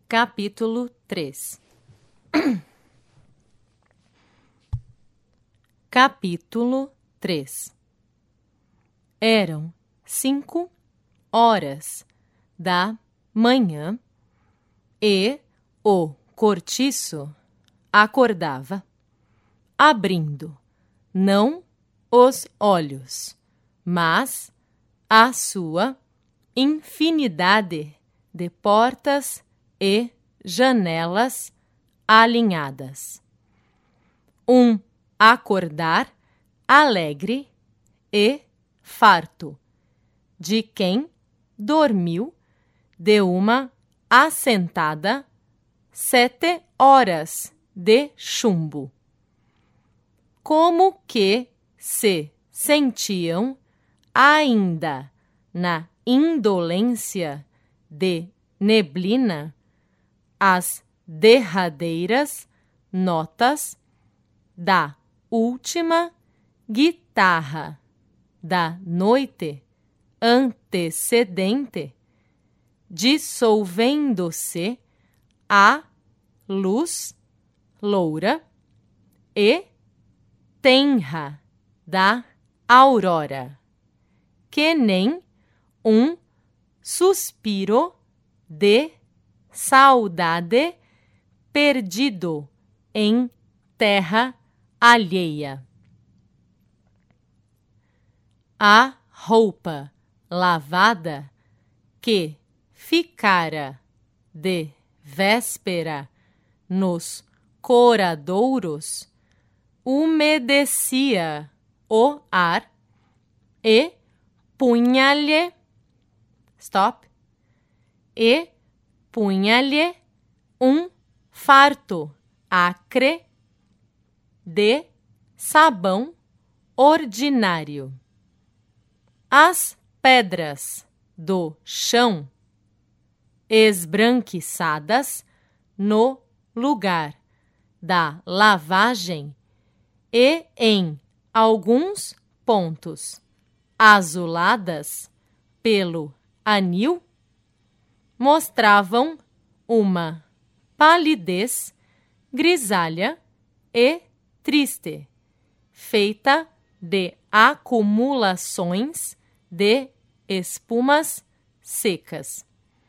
Capítulo 3. Capítulo 3. Eram 5 horas da manhã e o cortiço acordava, abrindo não os olhos, mas a sua infinidade de portas e janelas alinhadas. Um acordar alegre e farto de quem dormiu de uma assentada 7 horas de chumbo. Como que se sentiam ainda na indolência de neblina as derradeiras notas da última guitarra da noite antecedente, dissolvendo-se a luz loura e tenra da aurora, que nem um suspiro de saudade perdido em terra alheia. A roupa lavada que ficara de véspera nos coradouros umedecia o ar e punha-lhe um farto acre de sabão ordinário. As pedras do chão, esbranquiçadas no lugar da lavagem e em alguns pontos azuladas pelo anil, mostravam uma palidez grisalha e triste, feita de acumulações de espumas secas.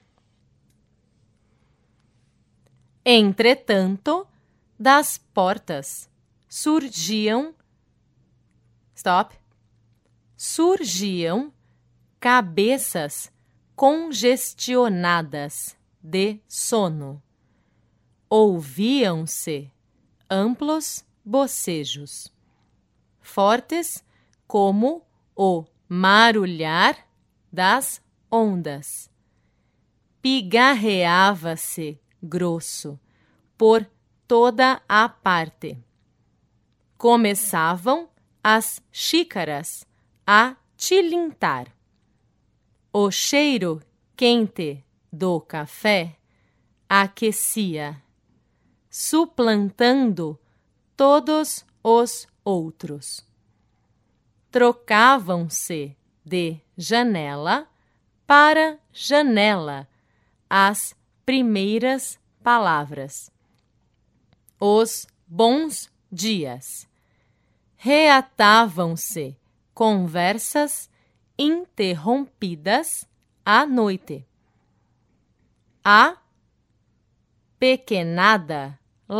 Entretanto, das portas surgiam cabeças congestionadas de sono. Ouviam-se amplos bocejos, fortes como o marulhar das ondas. Pigarreava-se grosso por toda a parte. Começavam as xícaras a tilintar. O cheiro quente do café aquecia, suplantando todos os outros. Trocavam-se de janela para janela as primeiras palavras. Os bons dias. Reatavam-se conversas interrompidas à noite. A pequenada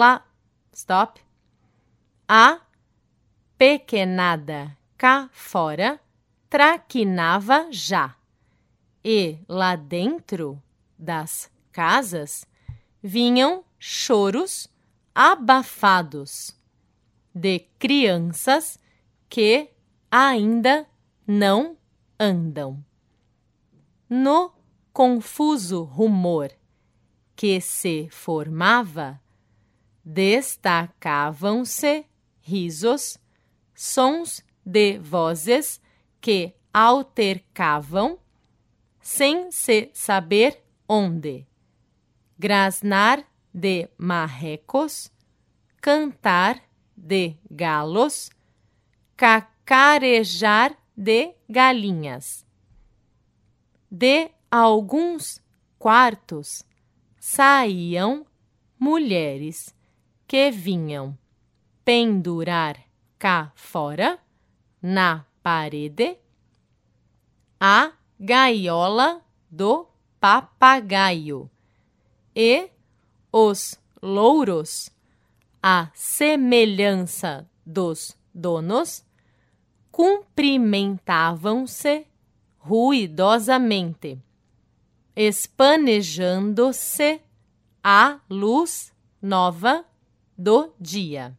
cá fora traquinava já, e lá dentro das casas vinham choros abafados de crianças que ainda não andam. No confuso rumor que se formava, destacavam-se risos, sons de vozes que altercavam, sem se saber onde, grasnar de marrecos, cantar de galos, cacarejar de galinhas. De alguns quartos saíam mulheres que vinham pendurar cá fora, na parede, a gaiola do papagaio, e os louros, à semelhança dos donos, cumprimentavam-se ruidosamente, espanejando-se à luz nova do dia.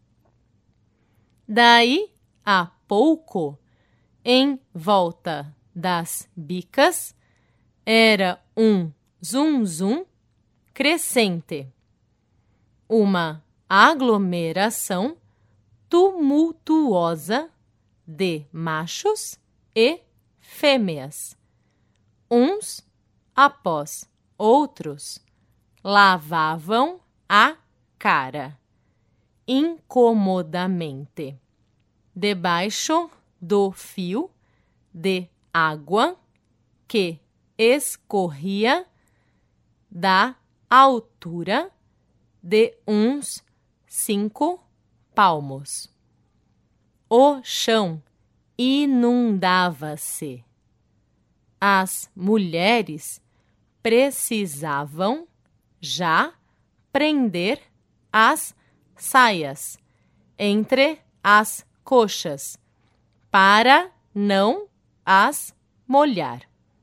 Daí a pouco, em volta das bicas, era um zum-zum crescente, uma aglomeração tumultuosa de machos e fêmeas. Uns, após outros, lavavam a cara, incomodamente, debaixo do fio de água que escorria da altura de uns 5 palmos. O chão inundava-se. As mulheres precisavam já prender as saias entre as coxas para não as molhar.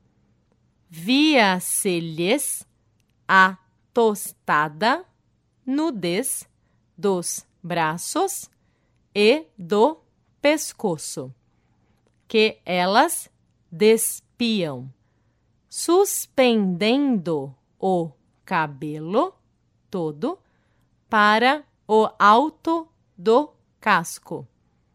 Via-se-lhes a tostada nudez dos braços e do pescoço, que elas despiam, suspendendo o cabelo todo para o alto do casco.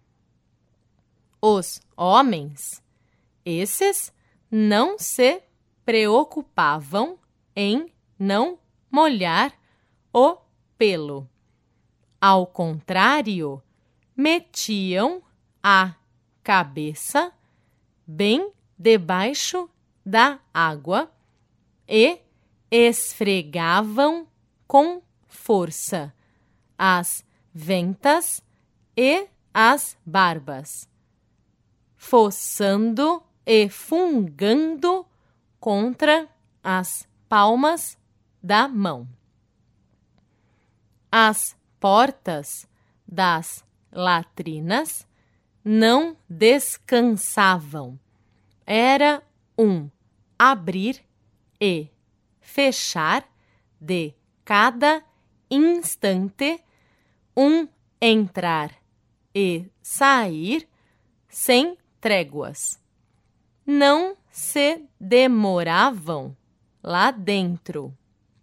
Os homens, esses não se preocupavam em não molhar o pelo. Ao contrário, metiam a cabeça bem debaixo da água e esfregavam com força as ventas e as barbas, fossando e fungando contra as palmas da mão. As portas das latrinas não descansavam. Era um abrir e fechar de cada instante, um entrar e sair sem tréguas. Não se demoravam lá dentro.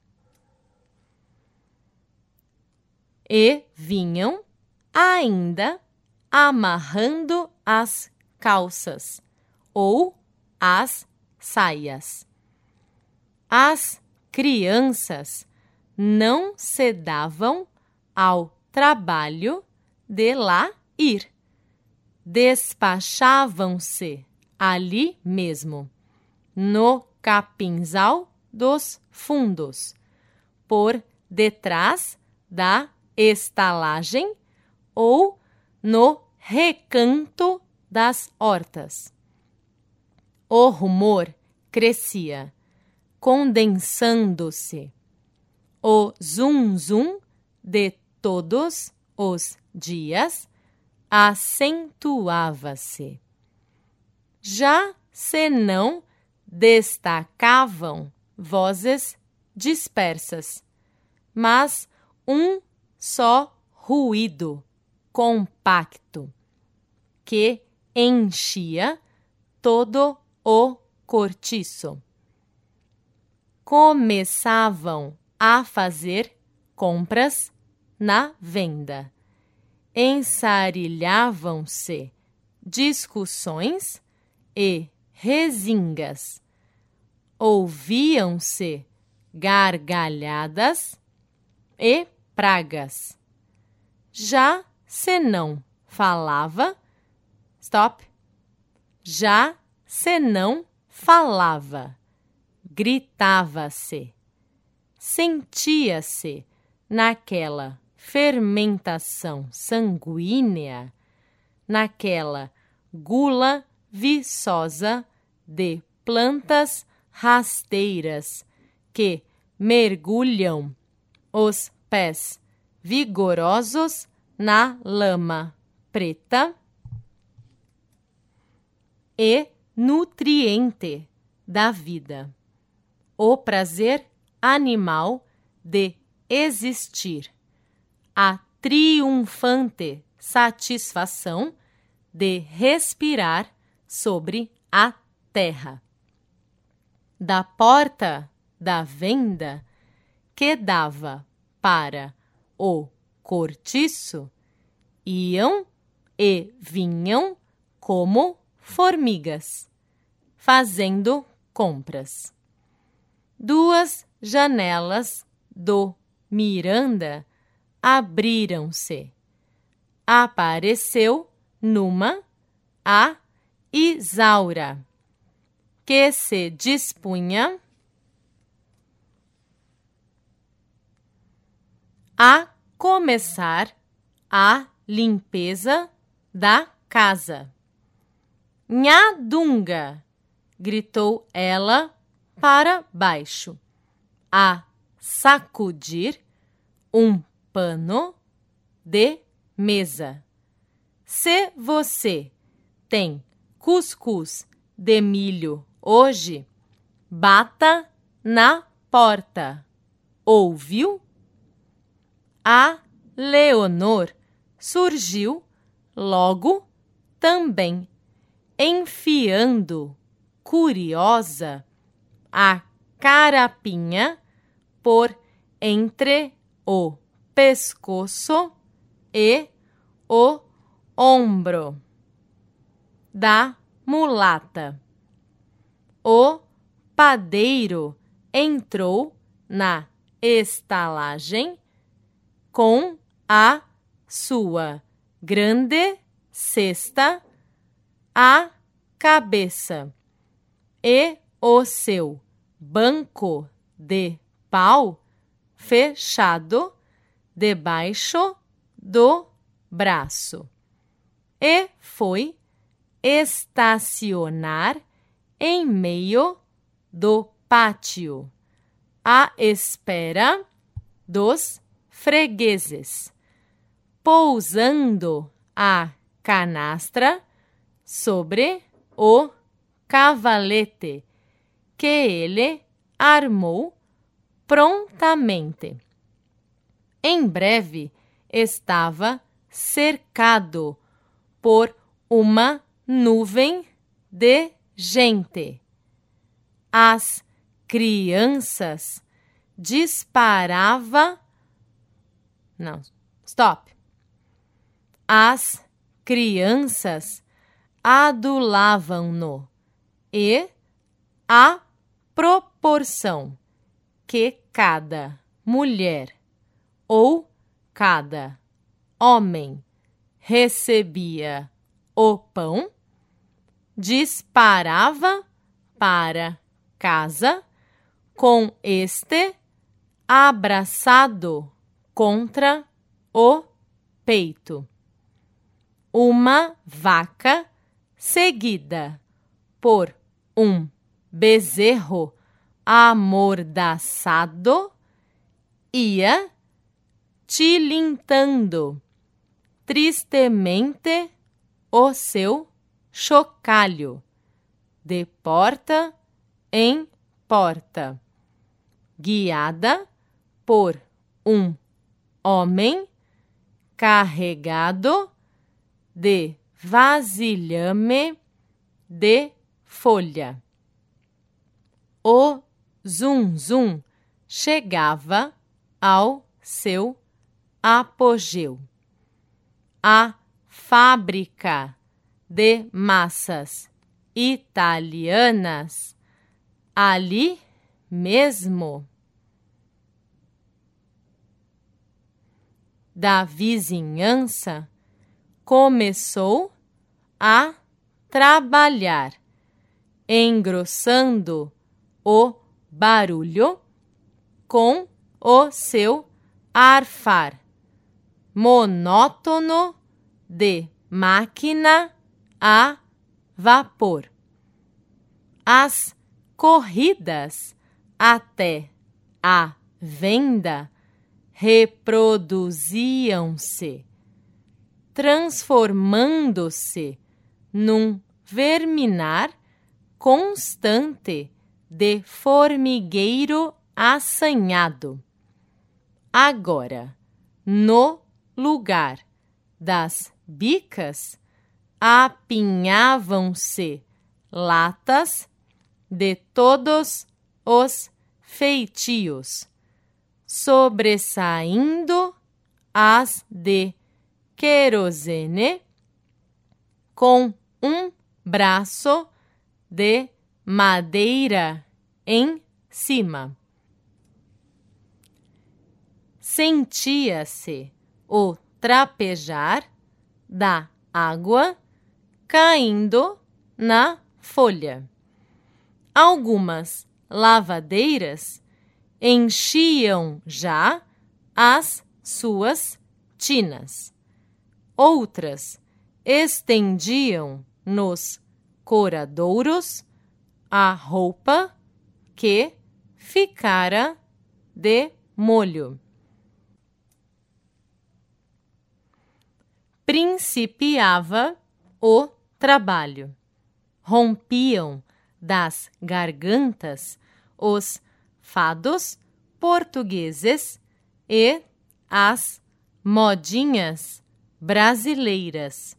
E vinham ainda amarrando as calças ou as saias. As crianças não se davam ao trabalho de lá ir. Despachavam-se ali mesmo, no capinzal dos fundos, por detrás da estalagem ou no recanto das hortas. O rumor crescia, condensando-se. O zum-zum de todos os dias acentuava-se. Já se não destacavam vozes dispersas, mas um só ruído compacto que enchia todo o cortiço. Começavam a fazer compras na venda. Ensarilhavam-se discussões e rezingas. Ouviam-se gargalhadas e pragas. Já se não falava, já se não falava, gritava-se. sentia-se naquela fermentação sanguínea, naquela gula viçosa de plantas rasteiras que mergulham os pés vigorosos na lama preta e nutriente da vida, o prazer animal de existir, a triunfante satisfação de respirar sobre a terra. Da porta da venda que dava para o cortiço, iam e vinham como formigas, fazendo compras. 2 janelas do Miranda abriram-se. Apareceu numa a Isaura, que se dispunha a começar a limpeza da casa. Nha Dunga! Gritou ela para baixo, a sacudir um pano de mesa. Se você tem cuscuz de milho hoje, bata na porta. Ouviu? A Leonor surgiu logo também, enfiando, curiosa, a carapinha por entre o pescoço e o ombro da mulata. O padeiro entrou na estalagem com a sua grande cesta à cabeça e o seu banco de pau fechado debaixo do braço, e foi estacionar em meio do pátio, à espera dos fregueses, pousando a canastra sobre o cavalete que ele armou prontamente. Em breve estava cercado por uma nuvem de gente. As crianças As crianças adulavam-no e, à proporção que cada mulher ou cada homem recebia o pão, disparava para casa com este abraçado contra o peito. Uma vaca seguida por um bezerro amordaçado ia tilintando tristemente o seu chocalho de porta em porta, guiada por um homem carregado de vasilhame de folha. O zum-zum chegava ao seu apogeu. A fábrica de massas italianas, ali mesmo da vizinhança, começou a trabalhar, engrossando o barulho com o seu arfar, monótono de máquina a vapor. As corridas até a venda reproduziam-se, transformando-se num verminar constante de formigueiro assanhado. Agora, no lugar das bicas, apinhavam-se latas de todos os feitios, sobressaindo as de querosene com um braço de madeira em cima. Sentia-se o trapejar da água caindo na folha. Algumas lavadeiras enchiam já as suas tinas. Outras estendiam nos coradouros a roupa que ficara de molho. Principiava o trabalho. Rompiam das gargantas os fados portugueses e as modinhas brasileiras.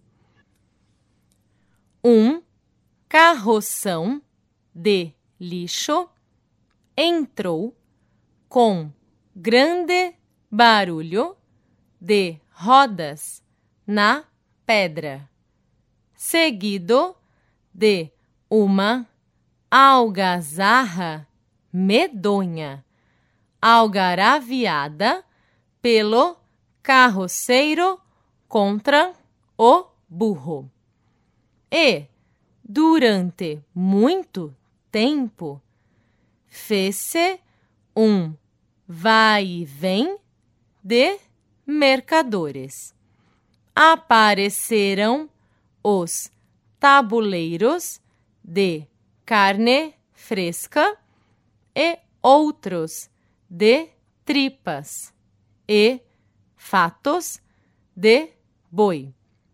Um carroção de lixo entrou com grande barulho de rodas na pedra, seguido de uma algazarra medonha, algaraviada pelo carroceiro contra o burro. E, durante muito tempo, fez-se um vai e vem de mercadores. Apareceram os tabuleiros de carne fresca e outros de tripas e fatos de boi.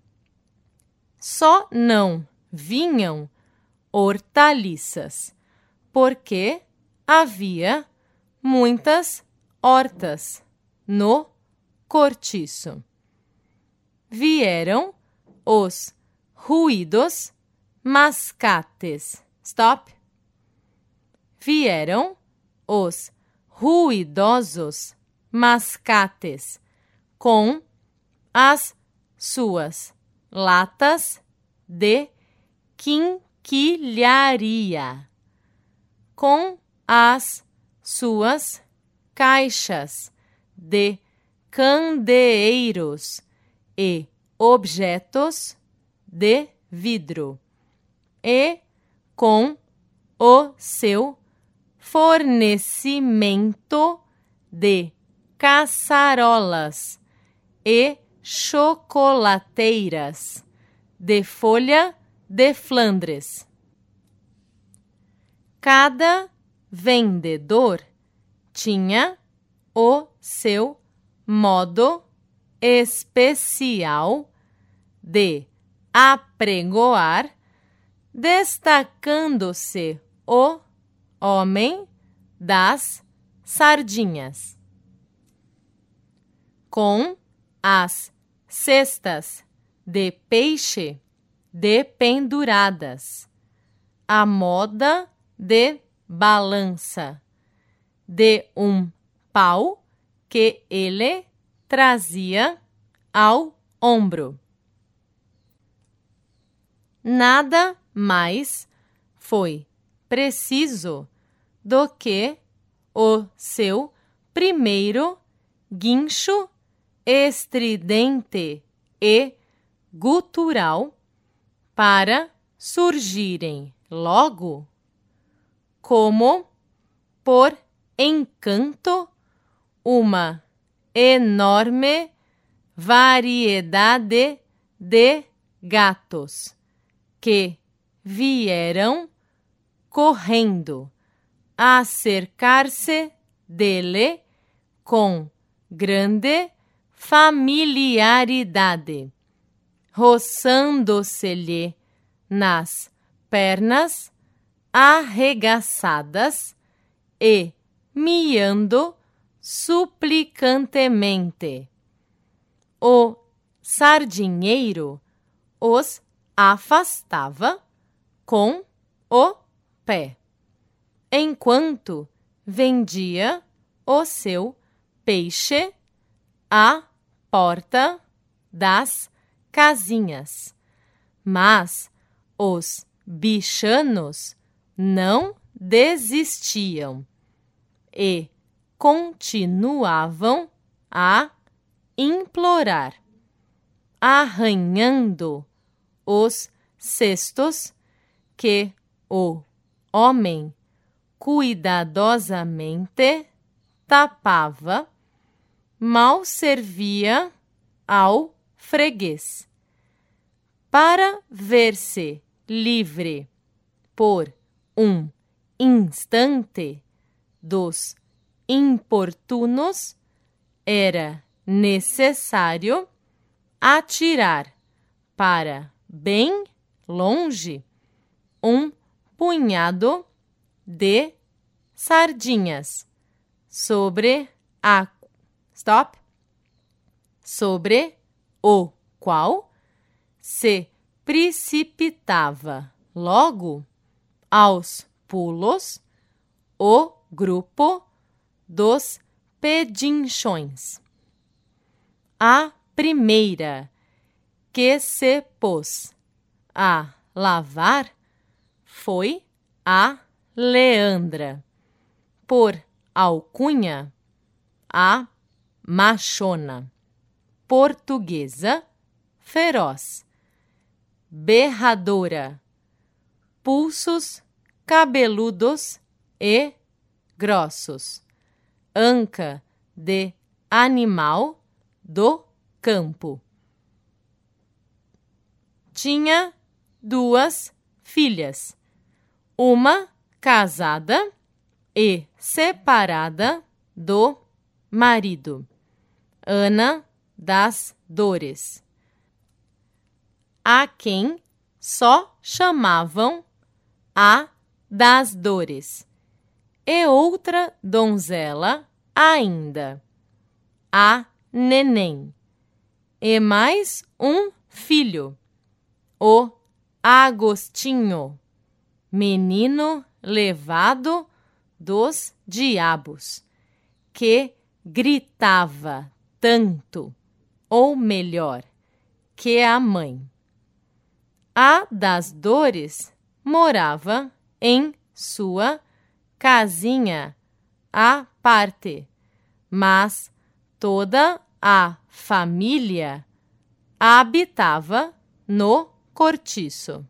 Só não vinham hortaliças, porque havia muitas hortas no cortiço. Vieram os ruídos mascates. Stop. Vieram os ruidosos mascates com as suas latas de quinquilharia, com as suas caixas de candeeiros e objetos de vidro, e com o seu fornecimento de caçarolas e chocolateiras de folha de Flandres. Cada vendedor tinha o seu modo especial de apregoar, destacando-se o homem das sardinhas, com as cestas de peixe dependuradas, a moda de balança, de um pau que ele trazia ao ombro. Nada mais foi preciso do que o seu primeiro guincho estridente e gutural para surgirem logo, como por encanto, uma enorme variedade de gatos que vieram correndo a cercar-se dele com grande familiaridade, roçando-se-lhe nas pernas arregaçadas e miando suplicantemente. O sardinheiro os afastava com o pé, enquanto vendia o seu peixe à porta das casinhas. Mas os bichanos não desistiam e continuavam a implorar, arranhando os cestos que o homem cuidadosamente tapava, mal servia ao freguês. Para ver-se livre por um instante dos importunos, era necessário atirar para bem longe um punhado de sardinhas sobre o qual se precipitava logo aos pulos o grupo dos pedinchões. A primeira que se pôs a lavar foi a Leandra, por alcunha a machona, portuguesa, feroz, berradora, pulsos cabeludos e grossos, anca de animal do campo. Tinha 2 filhas, uma casada e separada do marido, Ana das Dores, a quem só chamavam a das Dores, e outra donzela ainda, a Neném, e mais um filho, o Agostinho, menino levado dos diabos, que gritava tanto, ou melhor, que a mãe. A das Dores morava em sua casinha à parte, mas toda a família habitava no cortiço.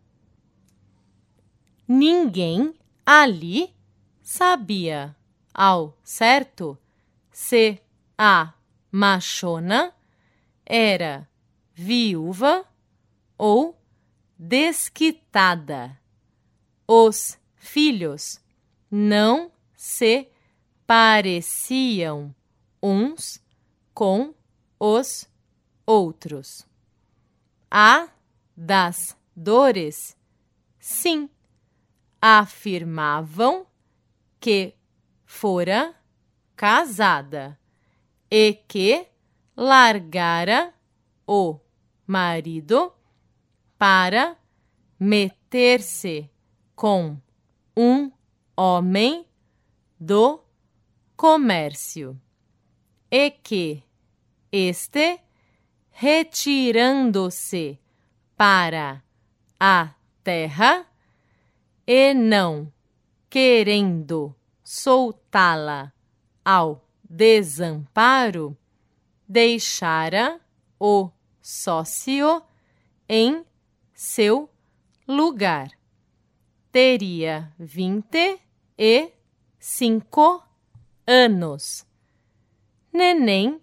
Ninguém ali sabia ao certo se a machona era viúva ou desquitada. Os filhos não se pareciam uns com os outros. A das Dores, sim, afirmavam que fora casada e que largara o marido para meter-se com um homem do comércio e que este, retirando-se para a terra e não querendo soltá-la ao desamparo, deixara o sócio em seu lugar. Teria 25 anos. neném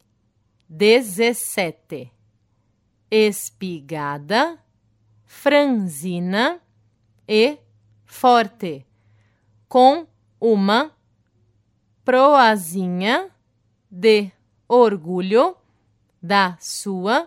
17, espigada, franzina e forte, com uma proazinha de orgulho da sua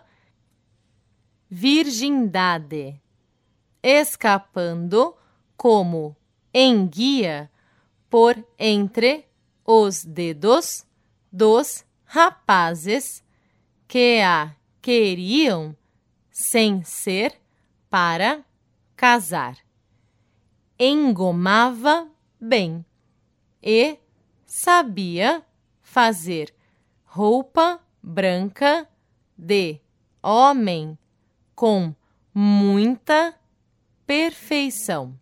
virgindade, escapando como enguia por entre os dedos dos rapazes que a queriam sem ser para casar. Engomava bem e sabia fazer roupa branca de homem com muita perfeição.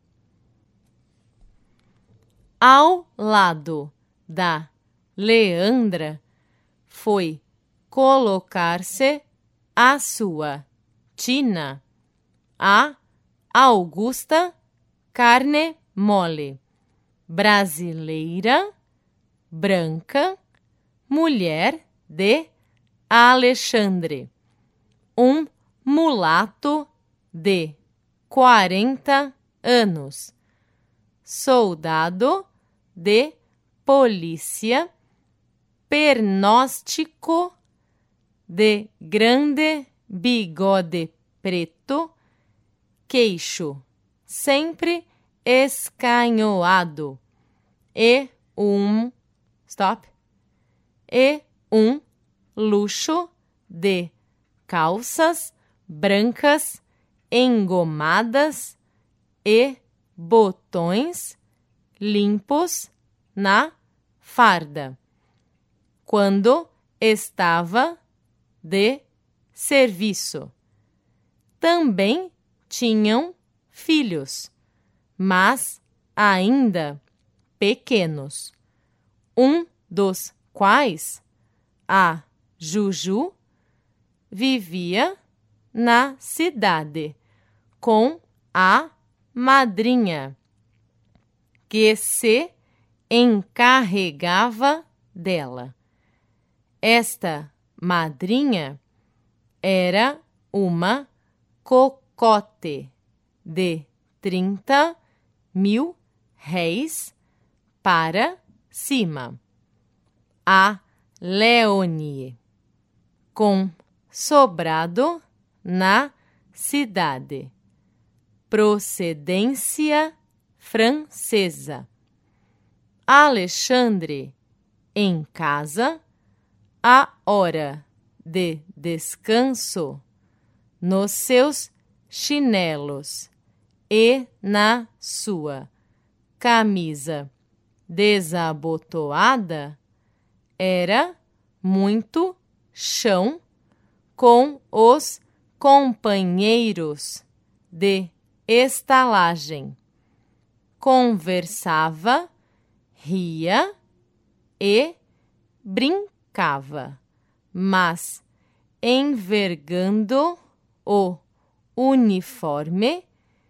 Ao lado da Leandra foi colocar-se a sua tina, a Augusta Carne Mole, brasileira, branca, mulher de Alexandre, um mulato de 40 anos, soldado de polícia, pernóstico, de grande bigode preto, queixo sempre escanhoado e um luxo de calças brancas engomadas e botões limpos na farda, quando estava de serviço. Também tinham filhos, mas ainda pequenos, um dos quais, a Juju, vivia na cidade com a madrinha, que se encarregava dela. Esta madrinha era uma cocote de 30.000 réis para cima, a Leonie, com sobrado na cidade, procedência francesa. Alexandre em casa, a hora de descanso, nos seus chinelos e na sua camisa desabotoada, era muito chão com os companheiros de estalagem. Conversava, ria e brincava, mas envergando o uniforme,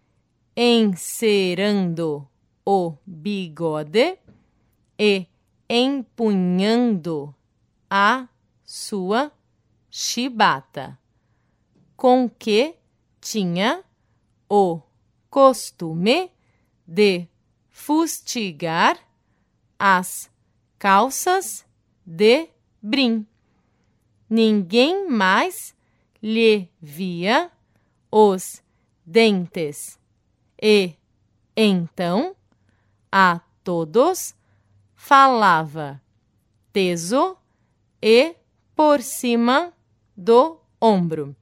encerando o bigode e empunhando a sua chibata, com que tinha o costume de fustigar as calças de brim. Ninguém mais lhe via os dentes e, então, a todos falava teso e por cima do ombro.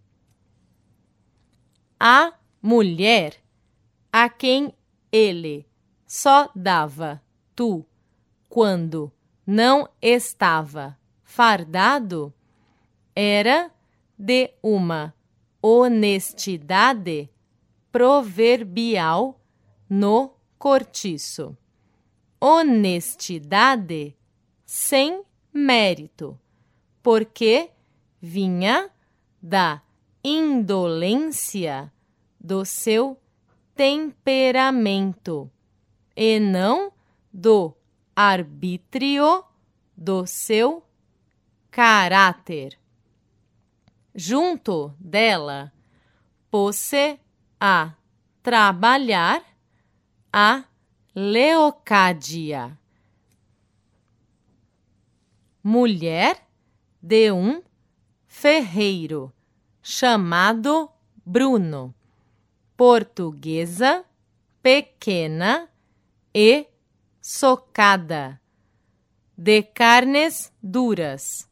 A mulher a quem ele só dava tu quando não estava fardado era de uma honestidade proverbial no cortiço. Honestidade sem mérito, porque vinha da indolência do seu temperamento e não do arbítrio do seu caráter. Junto dela, pôs-se a trabalhar a Leocádia, mulher de um ferreiro chamado Bruno, portuguesa, pequena e socada, de carnes duras,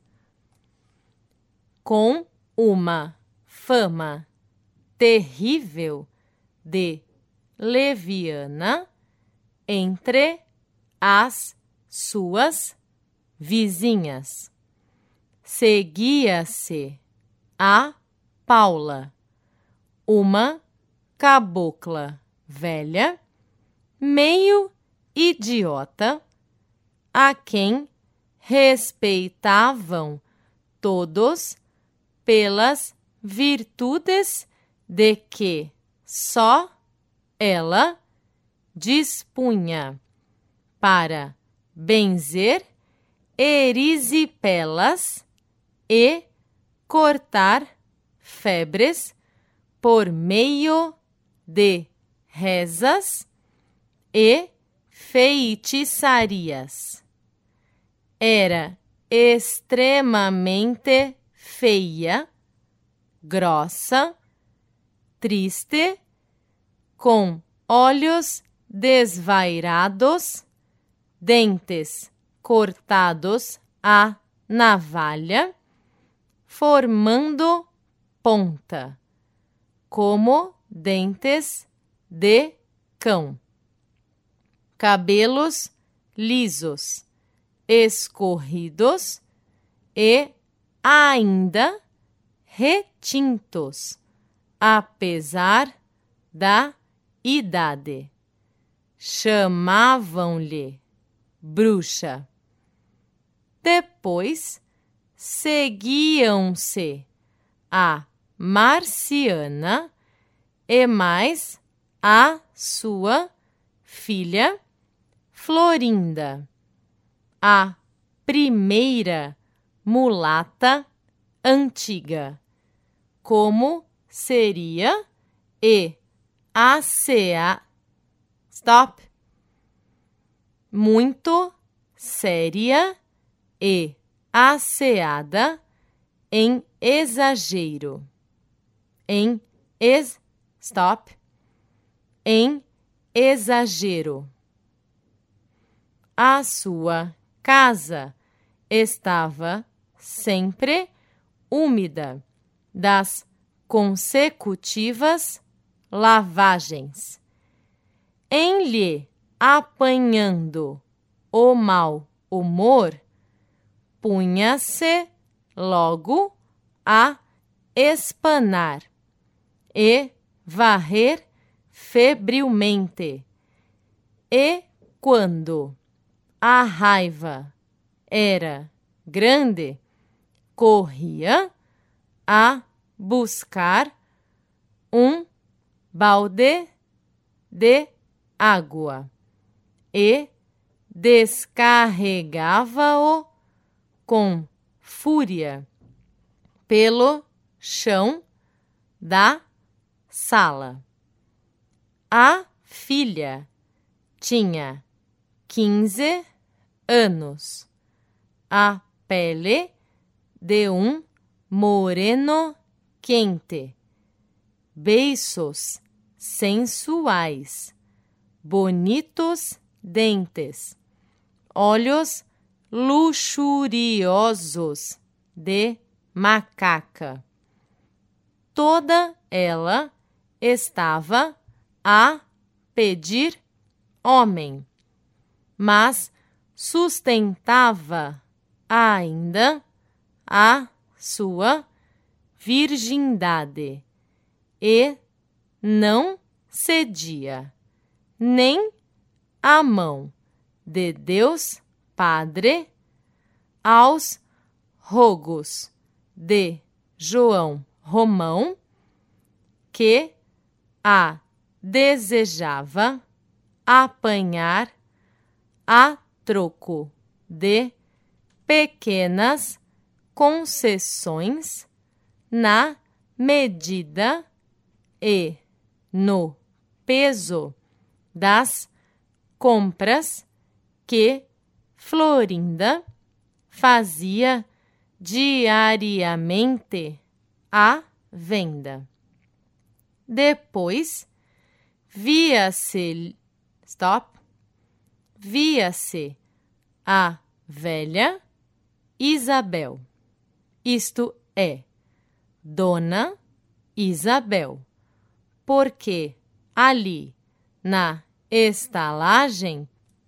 com uma fama terrível de leviana entre as suas vizinhas. Seguia-se a Paula, uma cabocla velha, meio idiota, a quem respeitavam todos pelas virtudes de que só ela dispunha para benzer erisipelas e cortar febres por meio de rezas e feitiçarias. Era extremamente feia, grossa, triste, com olhos desvairados, dentes cortados à navalha, formando ponta, como dentes de cão. Cabelos lisos, escorridos e ainda retintos, apesar da idade. Chamavam-lhe bruxa. Depois seguiam-se a Marciana e mais a sua filha Florinda, a primeira mulata antiga, como seria e muito séria e asseada em exagero, em exagero. A sua casa estava sempre úmida das consecutivas lavagens. Em lhe apanhando o mau humor, punha-se logo a espanar e varrer febrilmente. E quando a raiva era grande, corria a buscar um balde de água e descarregava-o com fúria pelo chão da sala. A filha tinha 15 anos, a pele de um moreno quente, beiços sensuais, bonitos dentes, olhos luxuriosos de macaca. Toda ela estava a pedir homem, mas sustentava ainda a sua virgindade e não cedia nem a mão de Deus Padre aos rogos de João Romão, que a desejava apanhar a troco de pequenas concessões na medida e no peso das compras que Florinda fazia diariamente à venda. Depois, via-se a velha Isabel, isto é, Dona Isabel, porque ali na estalagem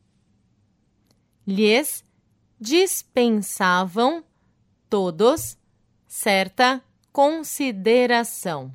lhes dispensavam todos certa consideração,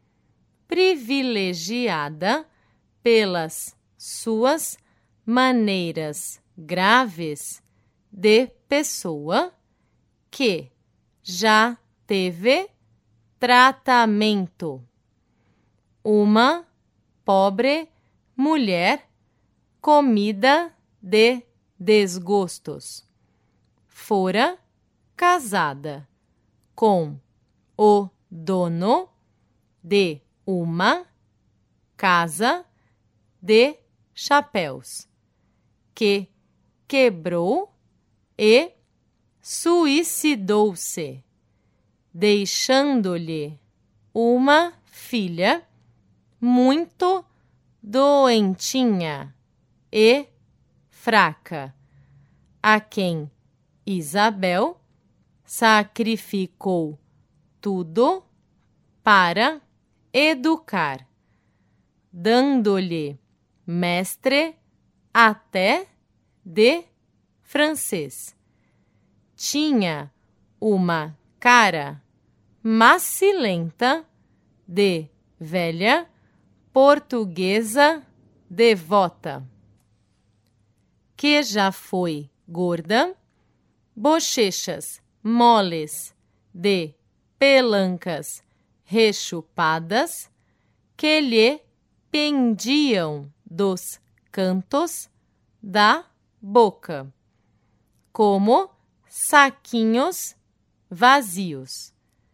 privilegiada pelas suas maneiras graves de pessoa que já teve tratamento. Uma pobre mulher comida de desgostos. Fora casada com o dono de uma casa de chapéus, que quebrou e suicidou-se, deixando-lhe uma filha muito doentinha e fraca, a quem Isabel sacrificou tudo para educar, dando-lhe mestre até de francês. Tinha uma cara macilenta de velha portuguesa devota, que já foi gorda, bochechas moles de pelancas rechupadas que lhe pendiam dos cantos da boca, como saquinhos vazios.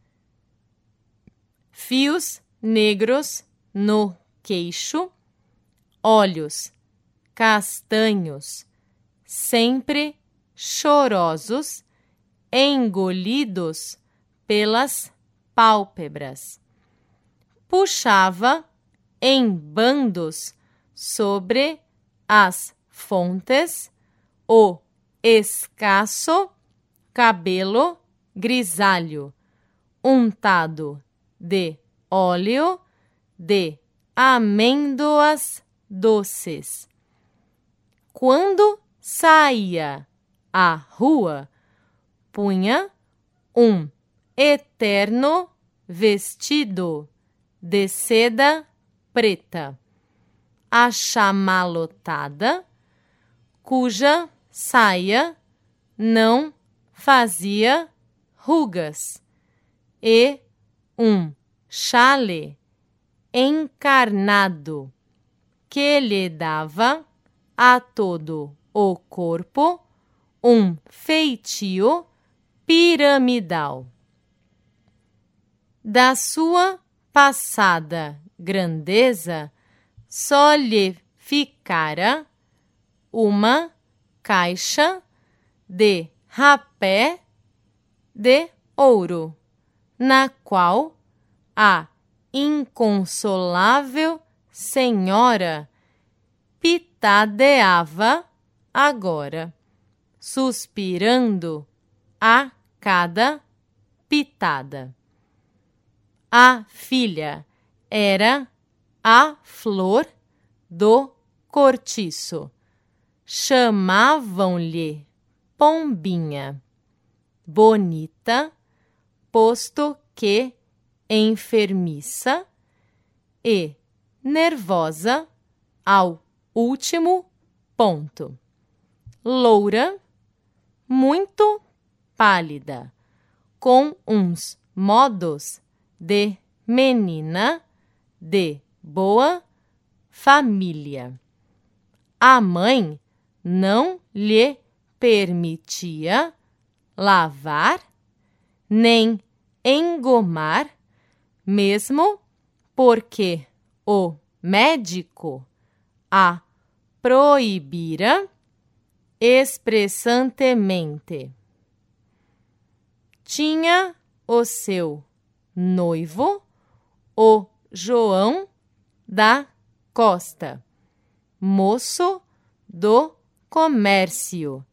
Fios negros no queixo, olhos castanhos, sempre chorosos, engolidos pelas pálpebras. Puxava em bandos sobre as fontes o escasso cabelo grisalho, untado de óleo de amêndoas doces. Quando saía à rua, punha um eterno vestido de seda preta, achamalotada, cuja saia não fazia rugas, e um chale encarnado que lhe dava a todo o corpo um feitio piramidal. Da sua passada grandeza só lhe ficara uma caixa de rapé de ouro, na qual a inconsolável senhora pitadeava agora, suspirando a cada pitada. A filha era a flor do cortiço. Chamavam-lhe Pombinha, bonita, posto que enfermiça e nervosa ao último ponto. Loura, muito pálida, com uns modos de menina de boa família. A mãe não lhe permitia lavar nem engomar, mesmo porque o médico a proibira expressantemente. Tinha o seu noivo, o João da Costa, moço do comércio,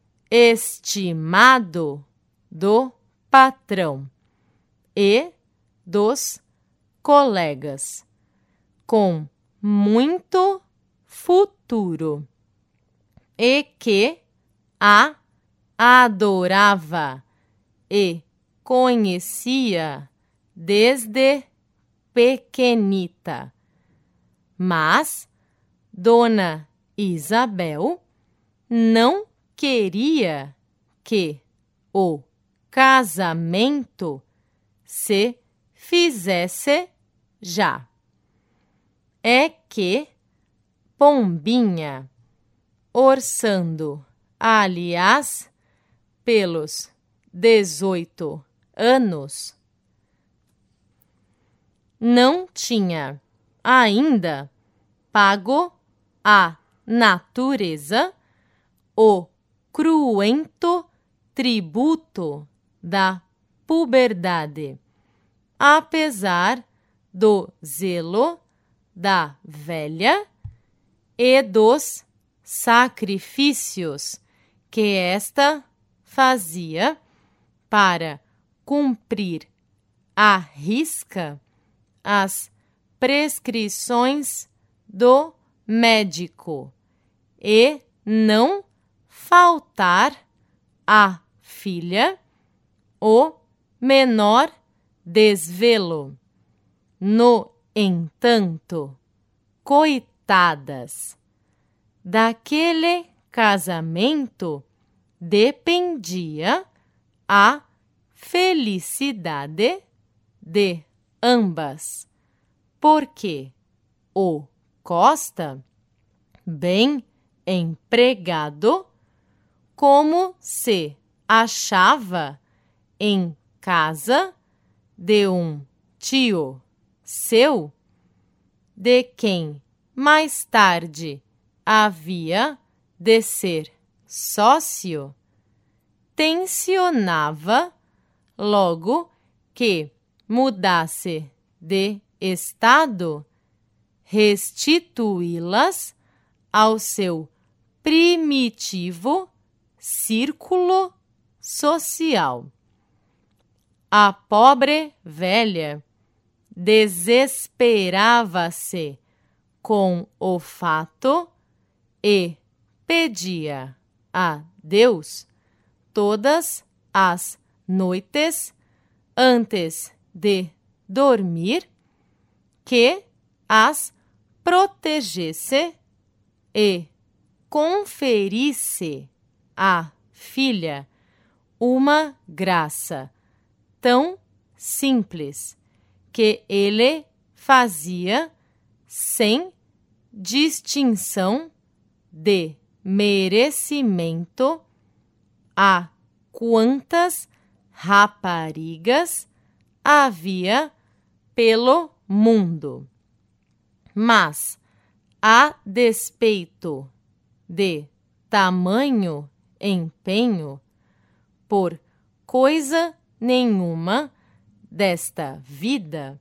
estimado do patrão e dos colegas, com muito futuro, e que a adorava e conhecia desde pequenita. Mas Dona Isabel não queria que o casamento se fizesse já. É que Pombinha, orçando, aliás, pelos 18 anos, não tinha ainda pago à natureza o cruento tributo da puberdade, apesar do zelo da velha e dos sacrifícios que esta fazia para cumprir à risca as prescrições do médico e não faltar à filha o menor desvelo. No entanto, coitadas, daquele casamento dependia a felicidade de ambas, porque o Costa, bem empregado, como se achava em casa de um tio seu, de quem mais tarde havia de ser sócio, tencionava, logo que mudasse de estado, restituí-las ao seu primitivo círculo social. A pobre velha desesperava-se com o fato e pedia a Deus todas as noites, antes de dormir, que as protegesse e conferisse à filha uma graça tão simples que ele fazia sem distinção de merecimento a quantas raparigas havia pelo mundo. Mas, a despeito de tamanho empenho, por coisa nenhuma desta vida,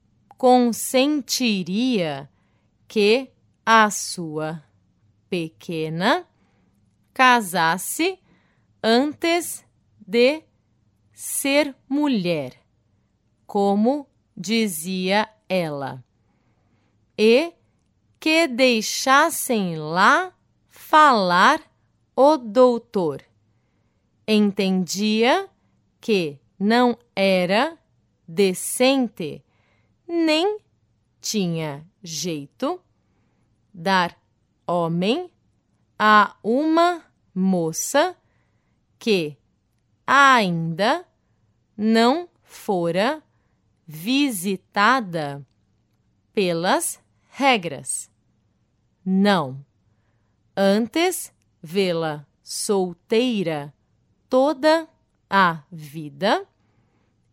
consentiria que a sua pequena casasse antes de ser mulher, como dizia ela, e que deixassem lá falar o doutor. Entendia que não era decente, nem tinha jeito dar homem a uma moça que ainda não fora visitada pelas regras. Não, antes vê-la solteira toda a vida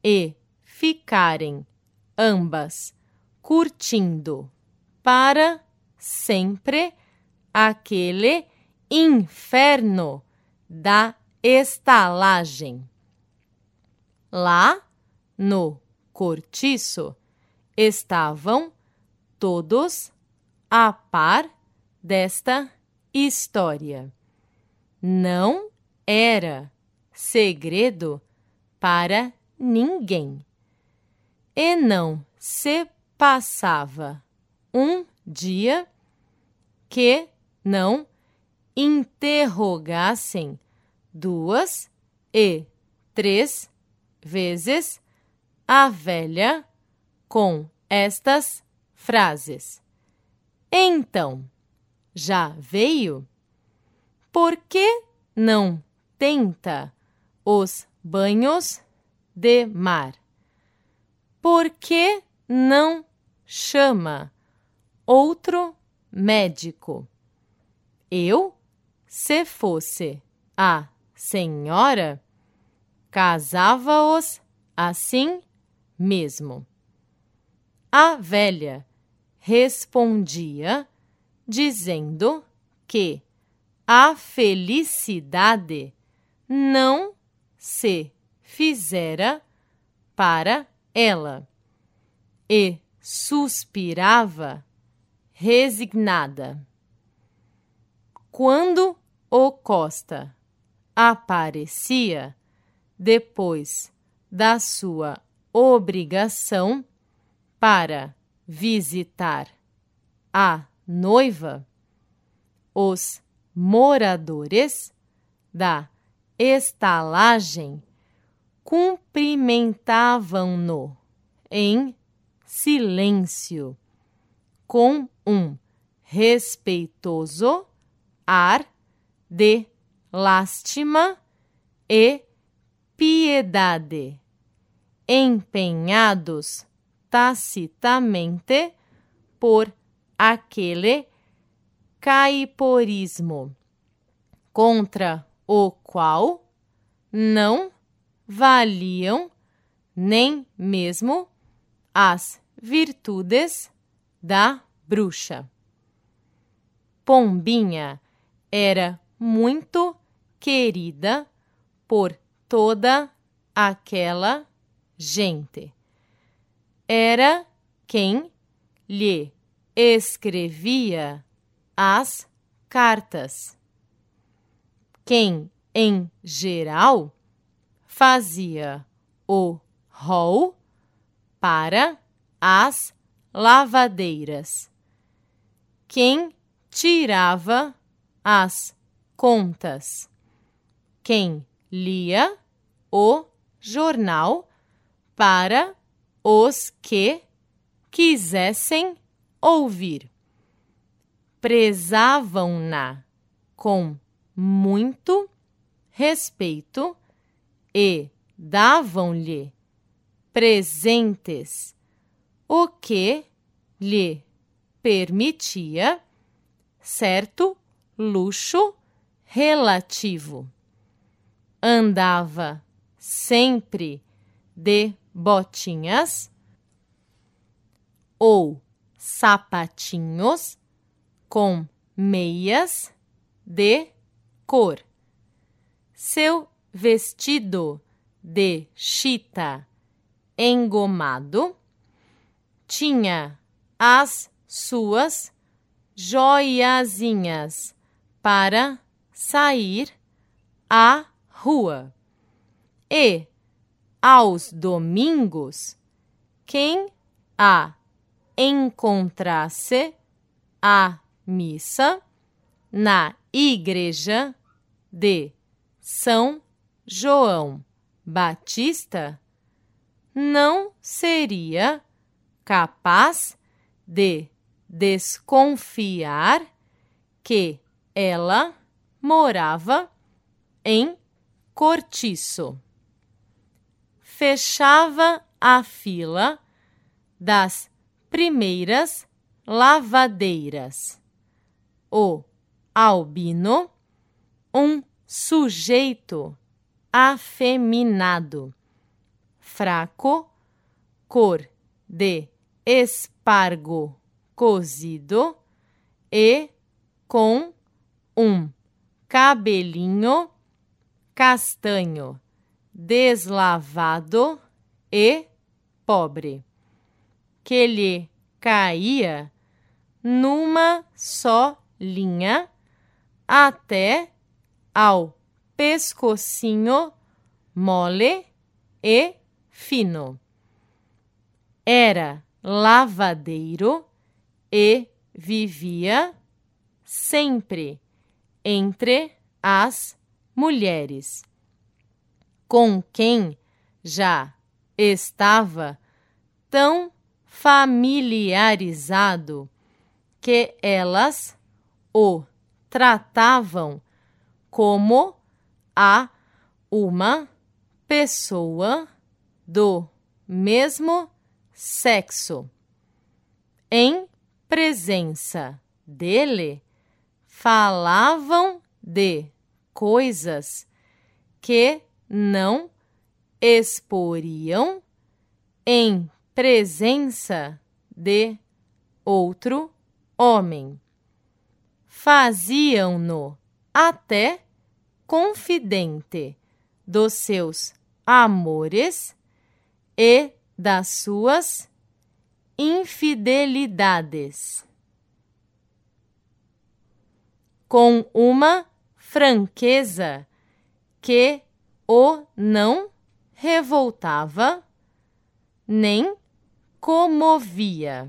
e ficarem ambas curtindo para sempre aquele inferno da estalagem. Lá no cortiço estavam todos a par desta história. Não era segredo para ninguém. E não se passava um dia que não interrogassem 2 e 3 vezes a velha com estas frases. Então, já veio? Por que não tenta os banhos de mar? Por que não chama outro médico? Eu, se fosse a senhora, casava-os assim mesmo. A velha respondia dizendo que a felicidade não se fizera para ela, e suspirava resignada. Quando o Costa aparecia depois da sua obrigação para visitar a noiva, os moradores da estalagem cumprimentavam-no em silêncio, com um respeitoso ar de lástima e piedade, empenhados tacitamente por aquele caiporismo, contra o qual não valiam nem mesmo as virtudes da bruxa. Pombinha era muito querida por toda aquela gente. Era quem lhe escrevia as cartas, quem, em geral, fazia o rol para as lavadeiras, quem tirava as contas, quem lia o jornal para os que quisessem ouvir. Prezavam-na com muito respeito e davam-lhe presentes, o que lhe permitia certo luxo relativo. Andava sempre de botinhas ou sapatinhos com meias de cor. Seu vestido de chita engomado tinha as suas joiazinhas para sair à rua. E, aos domingos, quem a encontrasse à missa na igreja de São João Batista não seria capaz de desconfiar que ela morava em Cortiço. Fechava a fila das primeiras lavadeiras. O albino, um sujeito afeminado, fraco, cor de espargo cozido e com um cabelinho castanho, deslavado e pobre, que lhe caía numa só linha até ao pescocinho mole e fino. Era lavadeiro e vivia sempre entre as mulheres, com quem já estava tão familiarizado que elas o tratavam como a uma pessoa do mesmo sexo. Em presença dele, falavam de coisas que não exporiam em presença de outro homem. Faziam-no até confidente dos seus amores e das suas infidelidades, com uma franqueza que o não revoltava nem comovia.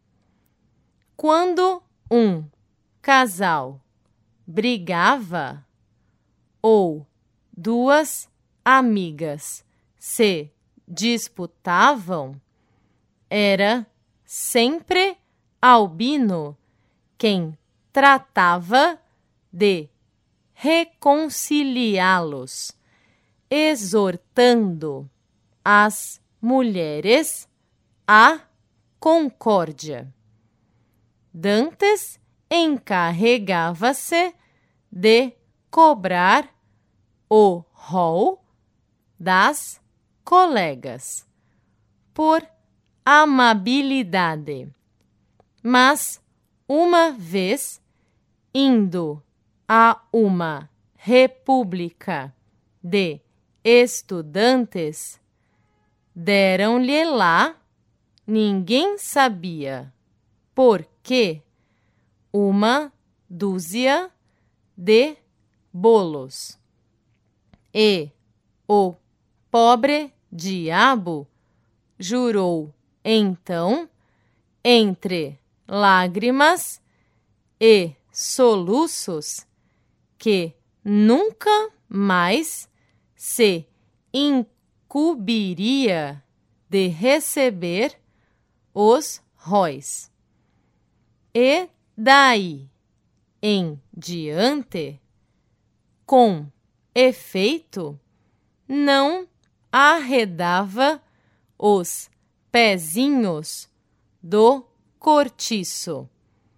Quando um casal brigava ou duas amigas se disputavam, era sempre Albino quem tratava de reconciliá-los, exortando as mulheres à concórdia. Dantes encarregava-se de cobrar o rol das colegas por amabilidade, mas uma vez, indo a uma república de estudantes, deram-lhe lá, ninguém sabia por quê, uma dúzia de bolos. E o pobre diabo jurou então, entre lágrimas e soluços, que nunca mais se incumbiria de receber os róis. E daí em diante, com efeito, não arredava os pezinhos do cortiço,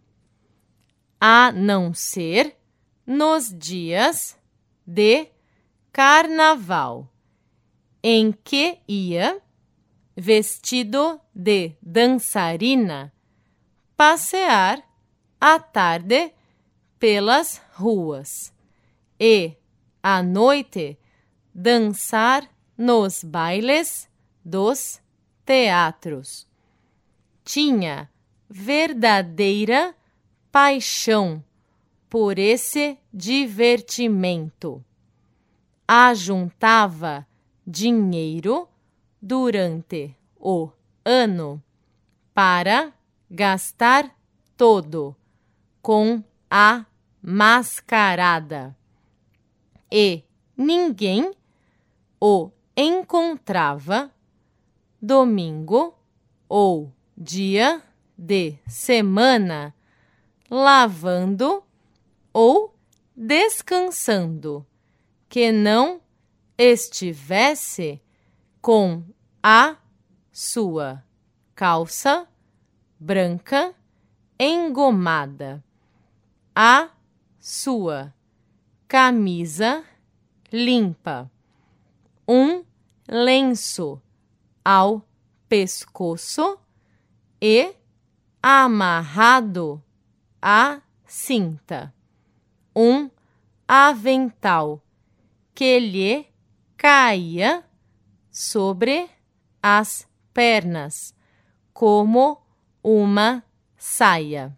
a não ser nos dias de carnaval, em que ia, vestido de dançarina, passear à tarde pelas ruas e, à noite, dançar nos bailes dos teatros. Tinha verdadeira paixão por esse divertimento. Ajuntava dinheiro durante o ano para gastar todo com a mascarada, e ninguém o encontrava domingo ou dia de semana lavando ou descansando, que não estivesse com a sua calça branca engomada, a sua camisa limpa, um lenço ao pescoço e amarrado à cinta um avental que lhe caía sobre as pernas como uma saia.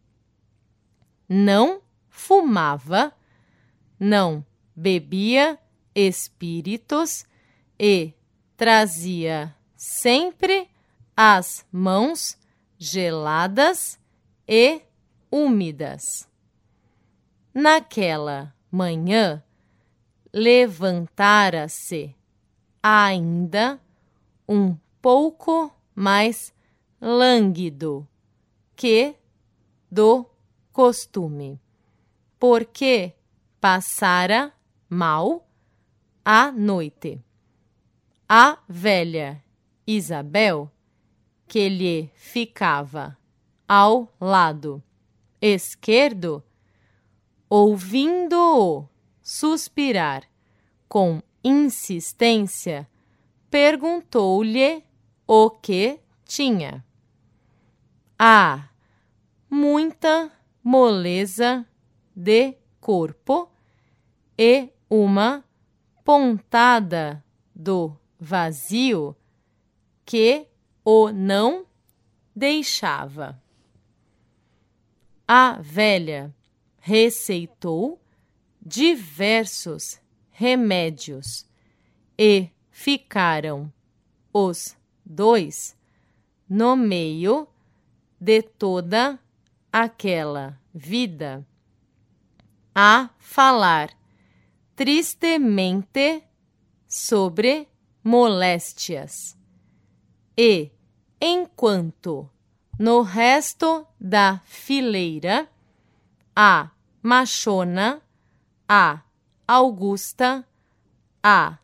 Não fumava, não bebia espíritos e trazia sempre as mãos geladas e úmidas. Naquela manhã, levantara-se ainda um pouco mais lânguido que do costume, porque passara mal a noite. A velha Isabel, que lhe ficava ao lado esquerdo, ouvindo-o suspirar com insistência, perguntou-lhe o que tinha. Ah, muita moleza de corpo e uma pontada do vazio que o não deixava. A velha receitou diversos remédios e ficaram os dois no meio de toda aquela vida a falar tristemente sobre moléstias. E, enquanto no resto da fileira, a machona, a Augusta, a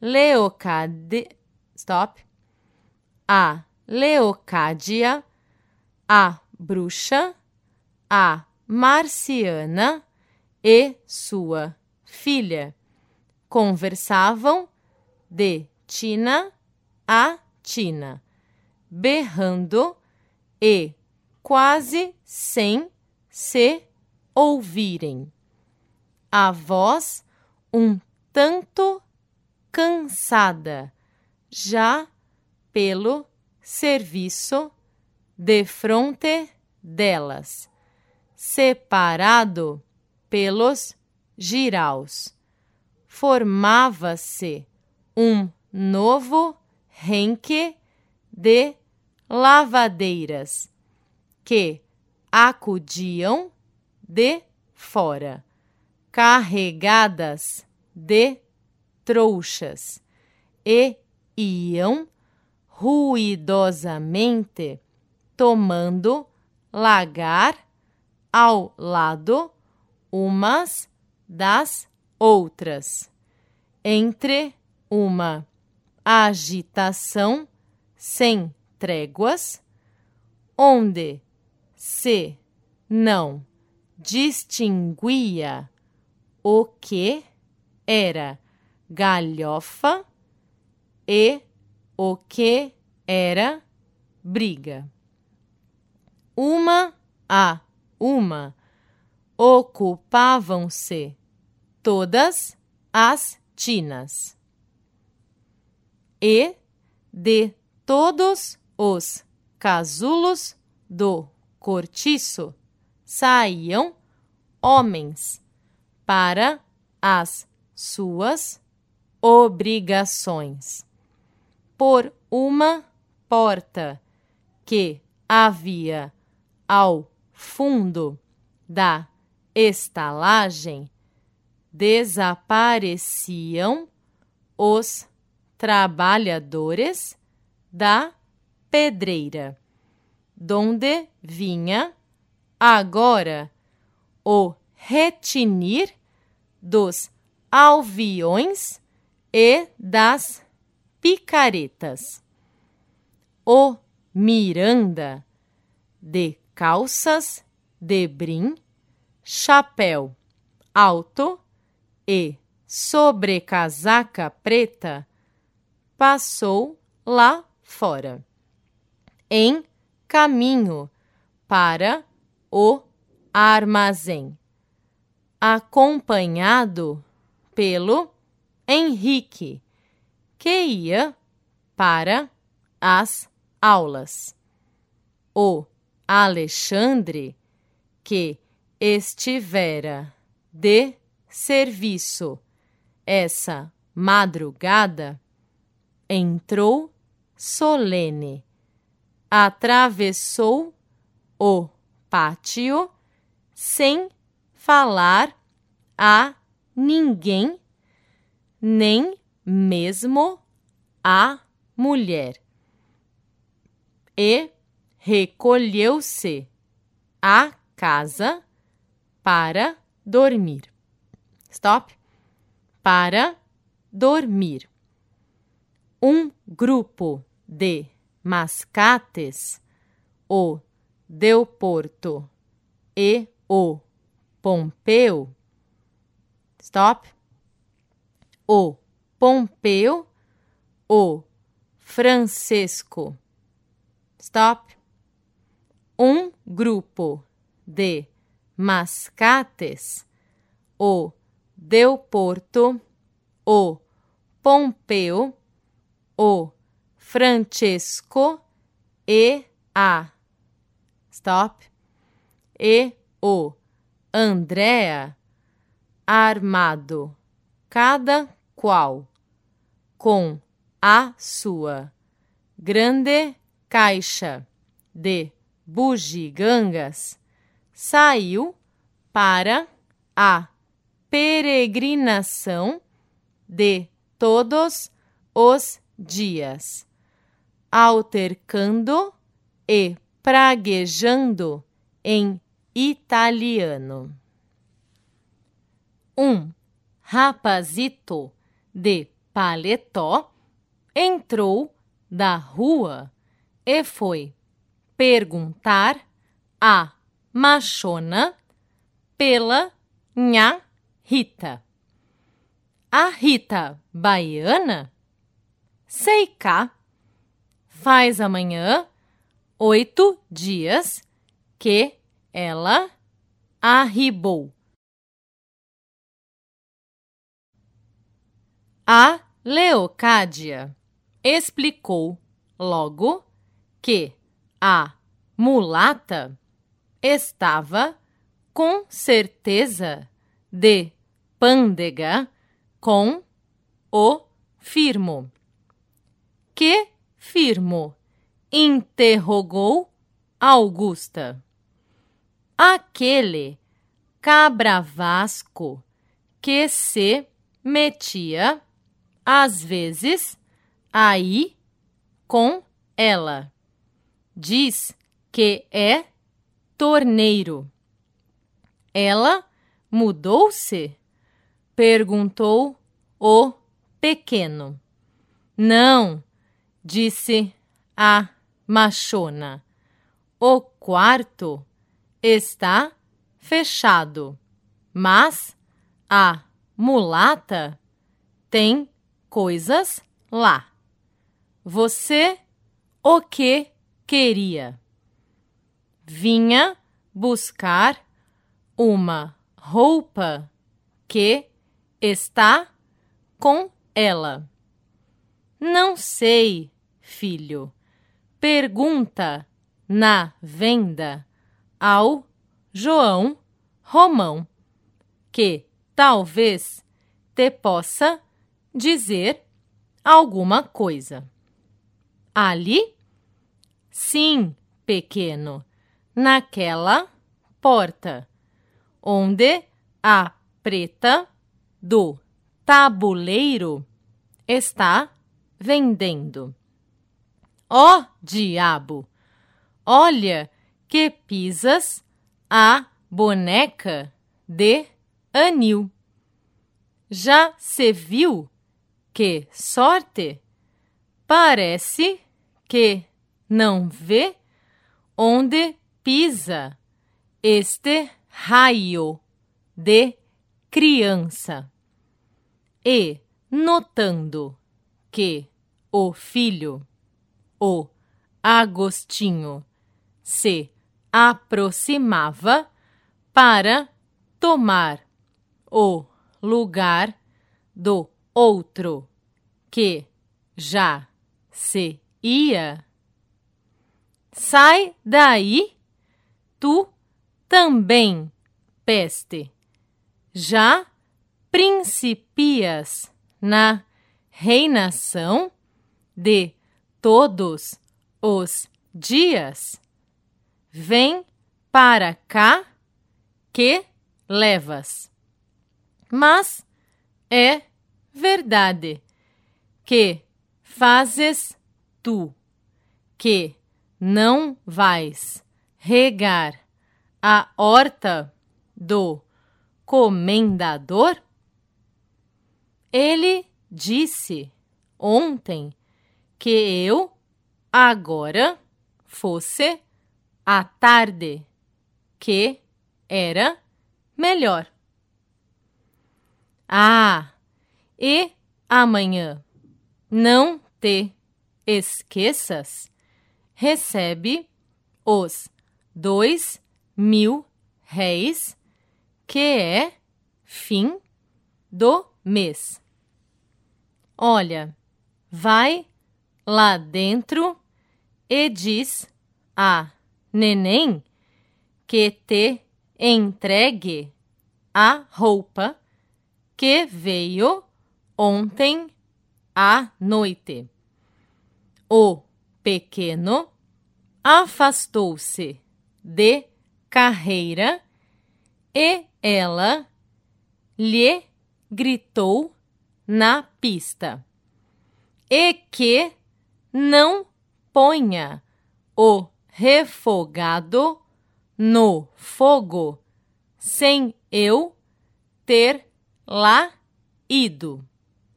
Leocádia, a bruxa, a Marciana e sua filha conversavam de tina a tina, berrando e quase sem se ouvirem. A voz um tanto cansada, já pelo serviço defronte delas, separado pelos jiraus. Formava-se um novo renque de lavadeiras que acudiam de fora, carregadas de trouxas, e iam ruidosamente tomando lagar ao lado umas das outras, entre uma agitação sem tréguas, onde se não distinguia o que era galhofa e o que era briga. Uma a uma ocupavam-se todas as tinas. E de todos os casulos do cortiço saíam homens para as suas obrigações. Por uma porta que havia ao fundo da estalagem, desapareciam os trabalhadores da pedreira, donde vinha agora o retinir dos alviões e das picaretas. O Miranda, de calças de brim, chapéu alto e sobrecasaca preta, passou lá fora, em caminho para o armazém, acompanhado pelo Henrique, que ia para as aulas. O Alexandre, que estivera de serviço essa madrugada, entrou solene, atravessou o pátio sem falar a ninguém, nem mesmo a mulher, e recolheu-se à casa para dormir. Stop. Para dormir. Um grupo de mascates, o Delporto e o Pompeu. Stop. O Pompeu, o Francesco. Stop. Um grupo de mascates, o Delporto, o Pompeu, o Francesco e a Stop. E o Andrea, armado, cada qual com a sua grande caixa de bugigangas, saiu para a peregrinação de todos os dias, altercando e praguejando em italiano. Um rapazito de paletó entrou da rua e foi perguntar à machona pela Nha Rita. A Rita baiana? Sei cá. Faz amanhã 8 dias que ela arribou. A Leocádia explicou logo que a mulata estava com certeza de pândega com o Firmo. Que Firmo? Interrogou Augusta. Aquele cabravasco que se metia às vezes aí com ela. Diz que é torneiro. Ela mudou-se? Perguntou o pequeno. Não, disse a machona. O quarto está fechado, mas a mulata tem coisas lá. Você o que queria? Vinha buscar uma roupa que está com ela. Não sei, filho. Pergunta na venda ao João Romão, que talvez te possa dizer alguma coisa. Ali? Sim, pequeno, naquela porta, onde a preta do tabuleiro está vendendo. Ó diabo! Olha que pisas a boneca de anil. Já se viu? Que sorte! Parece que não vê onde pisa este raio de criança. E, notando que o filho, o Agostinho se aproximava para tomar o lugar do outro que já se ia. Sai daí, tu também, peste. Já principias na reinação de todos os dias. Vem para cá que levas. Mas é verdade que fazes tu, que não vais regar a horta do comendador? Ele disse ontem que eu agora fosse à tarde, que era melhor. Ah, e amanhã, não te esqueças, recebe os 2.000 réis, que é fim do mês. Olha, vai lá dentro e diz a neném que te entregue a roupa que veio ontem à noite. O pequeno afastou-se de carreira e ela lhe gritou na pista: e que não ponha o refogado no fogo sem eu ter lá ido.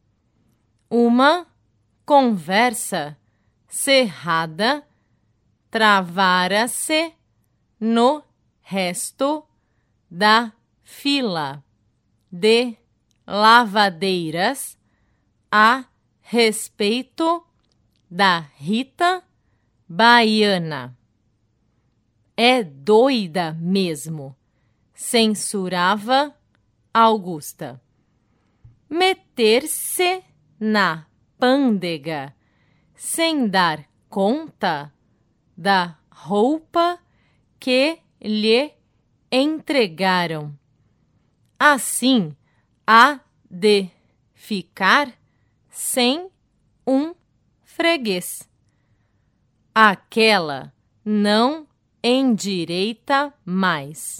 Uma conversa cerrada travara-se no resto da fila de lavadeiras a respeito da Rita Baiana. É doida mesmo, censurava Augusta. Meter-se na pândega sem dar conta da roupa que lhe entregaram. Assim, há de ficar sem um freguês. Aquela não endireita mais.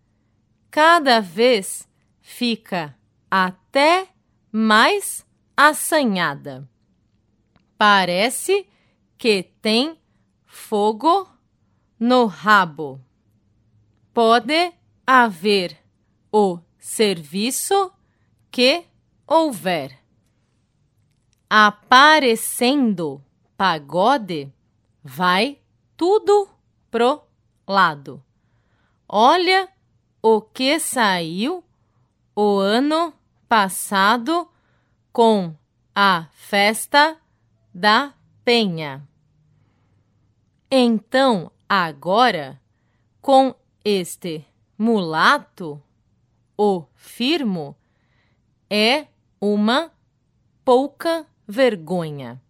Cada vez fica até mais assanhada. Parece que tem fogo no rabo. Pode haver o serviço que houver. Aparecendo pagode, vai tudo pro lado. Olha o que saiu o ano passado com a festa da Penha. Então, agora, com este mulato, o Firmo, é uma pouca vergonha.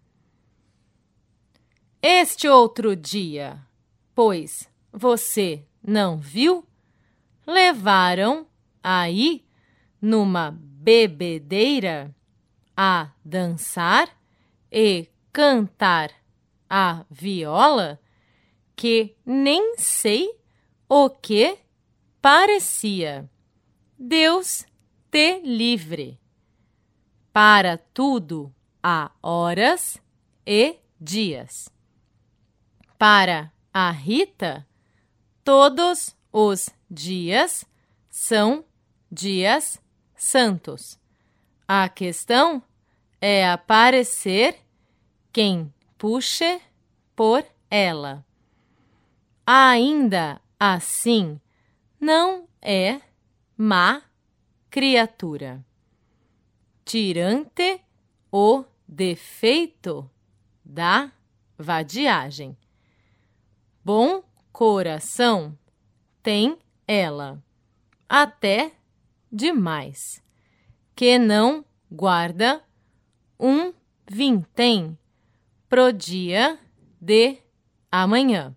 Este outro dia, pois você não viu, levaram aí numa bebedeira a dançar e cantar a viola, que nem sei o que parecia. Deus te livre. Para tudo há horas e dias. Para a Rita, todos os dias são dias santos. A questão é aparecer quem puxe por ela. Ainda assim, não é má criatura. Tirante o defeito da vadiagem. Bom coração tem ela, até demais, que não guarda um vintém pro dia de amanhã.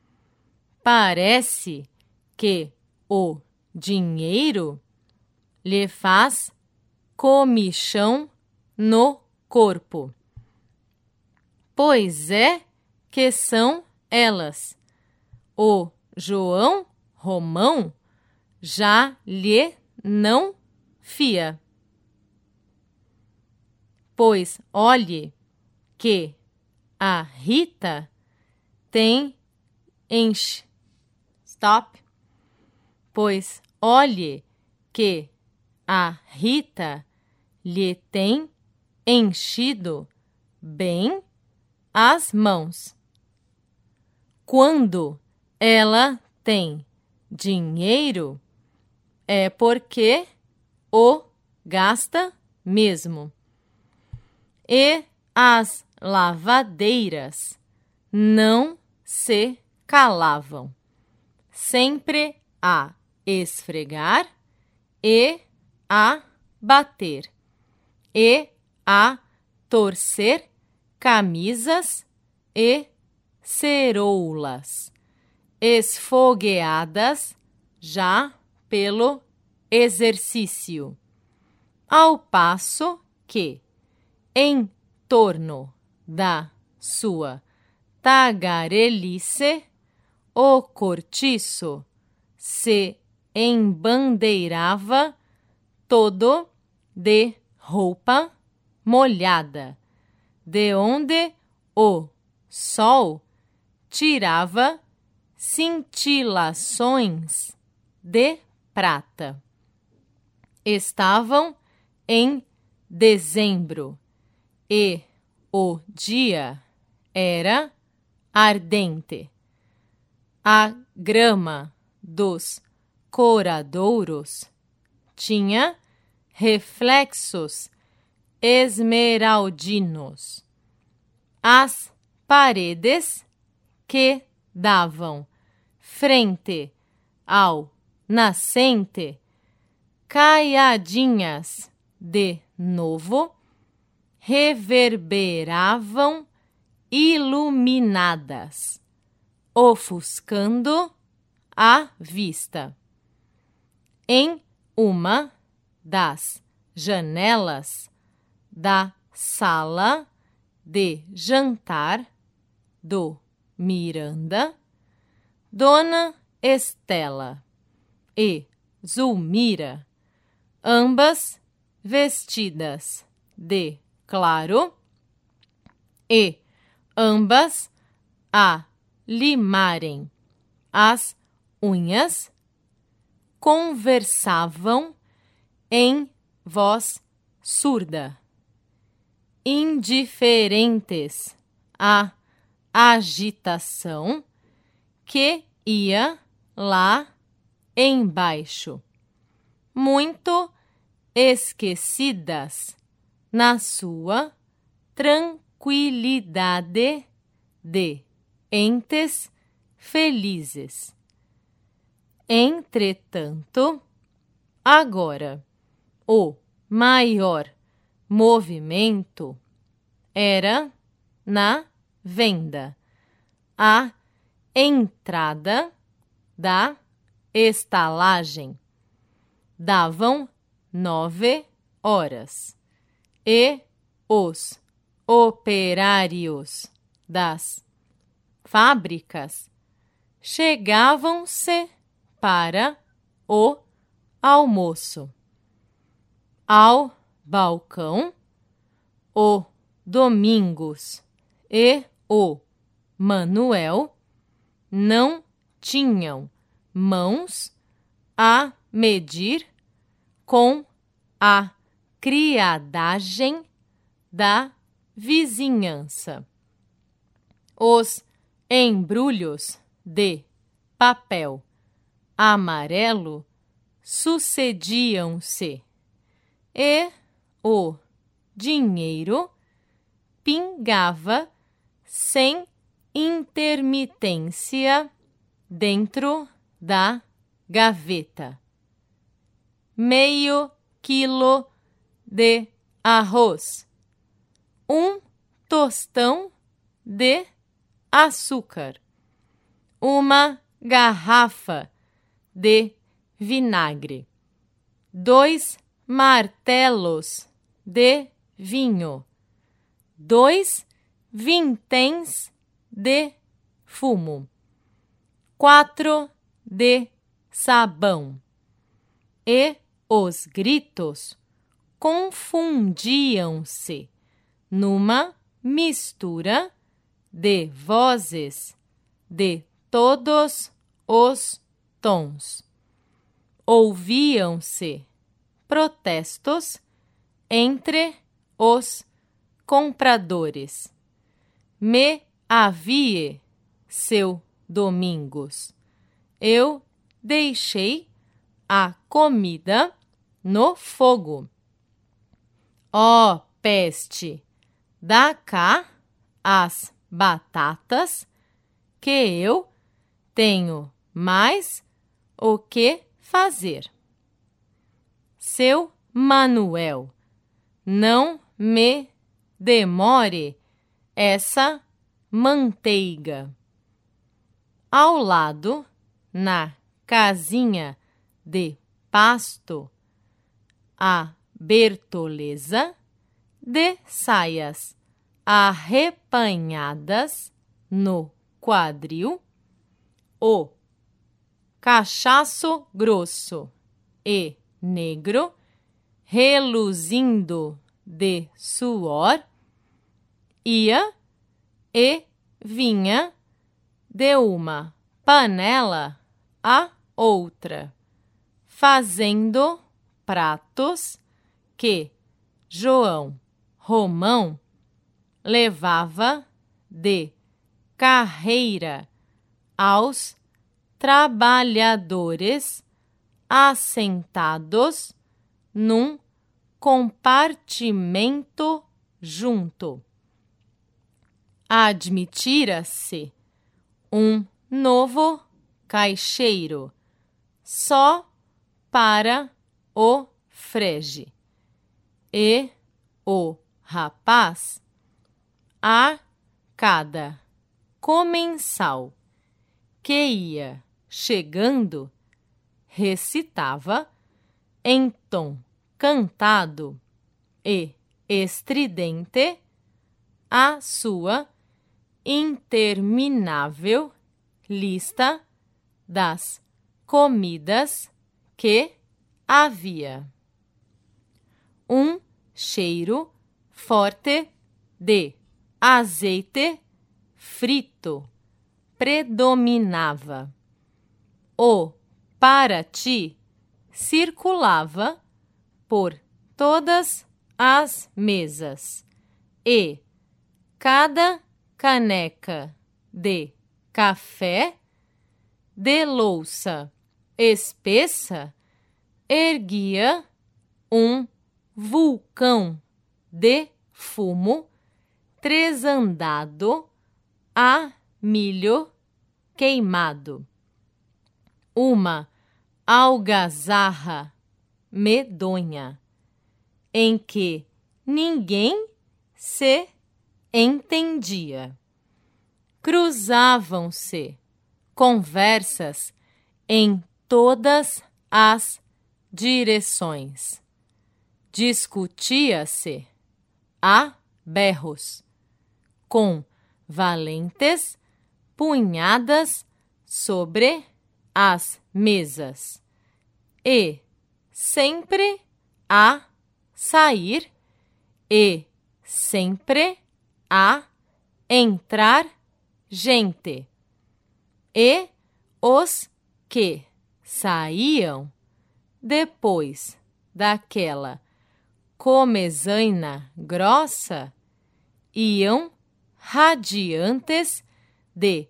Parece que o dinheiro lhe faz comichão no corpo. Pois é que são elas. O João Romão já lhe não fia. Pois olhe que a Rita tem Stop. Pois olhe que a Rita lhe tem enchido bem as mãos. Quando ela tem dinheiro, é porque o gasta mesmo. E as lavadeiras não se calavam, sempre a esfregar e a bater e a torcer camisas e ceroulas, esfogueadas já pelo exercício, ao passo que, em torno da sua tagarelice, o cortiço se embandeirava todo de roupa molhada, de onde o sol tirava cintilações de prata. Estavam em dezembro e o dia era ardente. A grama dos coradouros tinha reflexos esmeraldinos. As paredes que davam frente ao nascente, caiadinhas de novo, reverberavam iluminadas, ofuscando a vista. Em uma das janelas da sala de jantar do Miranda, Dona Estela e Zulmira, ambas vestidas de claro e ambas a limarem as unhas, conversavam em voz surda, indiferentes à agitação que ia lá embaixo, muito esquecidas na sua tranquilidade de entes felizes. Entretanto, agora, o maior movimento era na venda, a entrada da estalagem. Davam 9 horas e os operários das fábricas chegavam-se para o almoço. Ao balcão, o Domingos e o Manuel não tinham mãos a medir com a criadagem da vizinhança. Os embrulhos de papel amarelo sucediam-se e o dinheiro pingava sem intermitência dentro da gaveta. Meio quilo de arroz. 1 tostão de açúcar. 1 garrafa de vinagre. 2 martelos de vinho. 2 vinténs de fumo. 4 de sabão. E os gritos confundiam-se numa mistura de vozes de todos os tons. Ouviam-se protestos entre os compradores. Me havia, seu Domingos. Eu deixei a comida no fogo. Ó peste, dá cá as batatas, que eu tenho mais o que fazer. Seu Manuel, não me demore essa manteiga. Ao lado, na casinha de pasto, a Bertoleza, de saias arrepanhadas no quadril, o cachaço grosso e negro, reluzindo de suor, ia e vinha de uma panela a outra, fazendo pratos que João Romão levava de carreira aos trabalhadores assentados num compartimento junto. Admitira-se um novo caixeiro só para o frege. E o rapaz, a cada comensal que ia chegando, recitava em tom cantado e estridente a sua interminável lista das comidas que havia. Um cheiro forte de azeite frito predominava. O Paraty circulava por todas as mesas e cada caneca de café de louça espessa erguia um vulcão de fumo tresandado a milho queimado. Uma algazarra medonha em que ninguém se entendia. Cruzavam-se conversas em todas as direções. Discutia-se a berros, com valentes punhadas sobre as mesas, e sempre a sair e sempre a entrar gente. E os que saíam depois daquela comezaina grossa iam radiantes de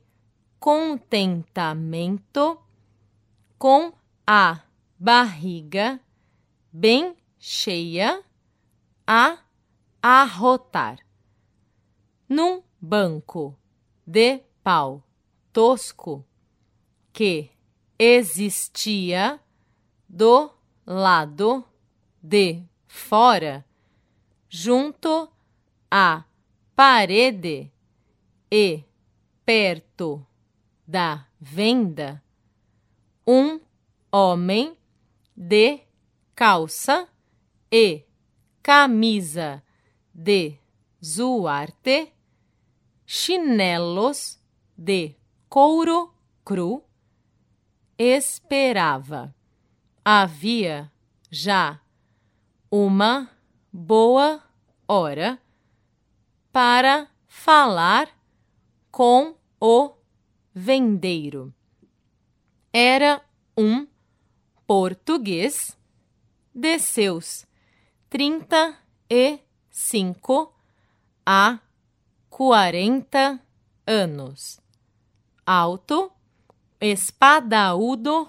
contentamento, com a barriga bem cheia, a arrotar. Num banco de pau tosco que existia do lado de fora, junto à parede e perto da venda, um homem de calça e camisa de zuarte, chinelos de couro cru, esperava. Havia já uma boa hora para falar com o vendeiro. Era um português de seus 35 a 40 anos, alto, espadaúdo,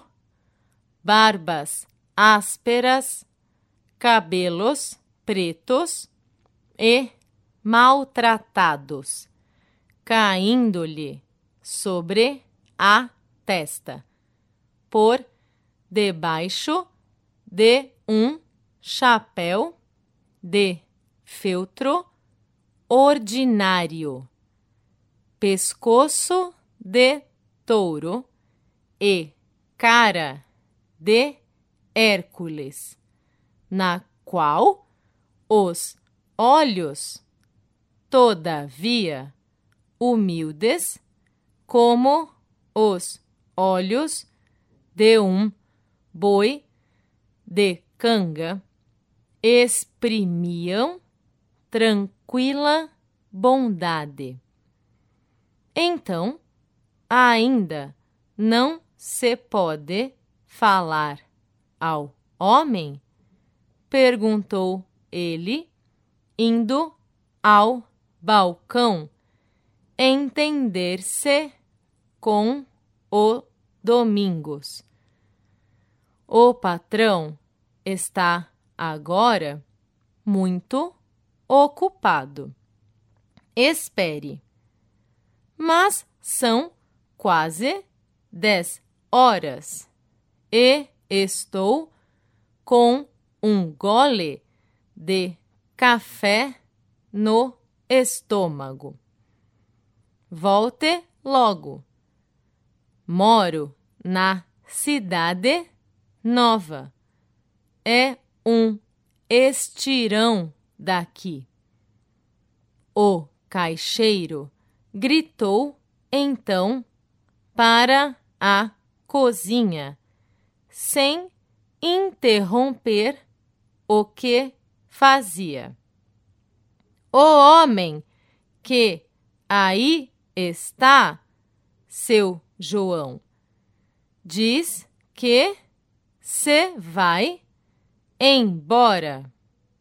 barbas ásperas, cabelos pretos e maltratados, caindo-lhe sobre a testa, por debaixo de um chapéu de feltro ordinário, pescoço de touro e cara de Hércules, na qual os olhos, todavia, humildes, como os olhos de um boi de canga, exprimiam tranquila bondade. Então, ainda não se pode falar ao homem? Perguntou ele, indo ao balcão entender-se com o Domingos. O patrão está agora muito ocupado. Espere. Mas são quase 10 horas e estou com um gole de café no estômago. Volte logo. Moro na Cidade Nova. É um estirão daqui. O caixeiro gritou então para a cozinha, sem interromper o que fazia. O homem que aí está, seu João, diz que se vai embora.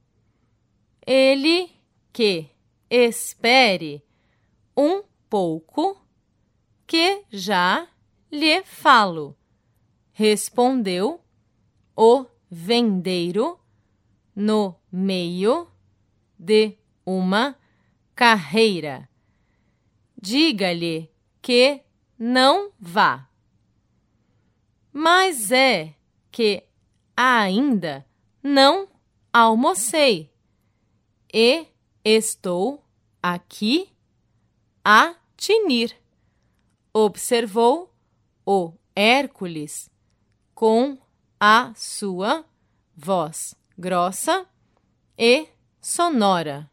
Ele que espere um pouco, que já lhe falo, respondeu o vendeiro no meio de uma carreira. Diga-lhe que não vá. Mas é que ainda não almocei e estou aqui a tinir, observou o Hércules com a sua voz grossa e sonora.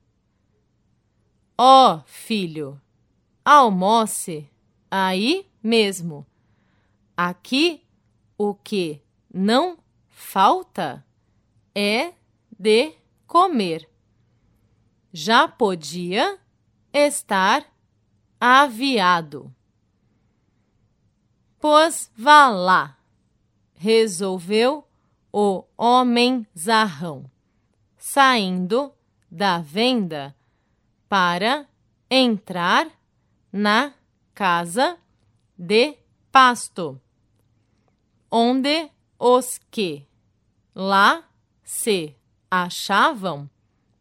Ó filho, almoce aí mesmo. Aqui o que não falta é de comer. Já podia estar aviado. Pois vá lá, resolveu o homenzarrão, saindo da venda para entrar na casa de pasto, onde os que lá se achavam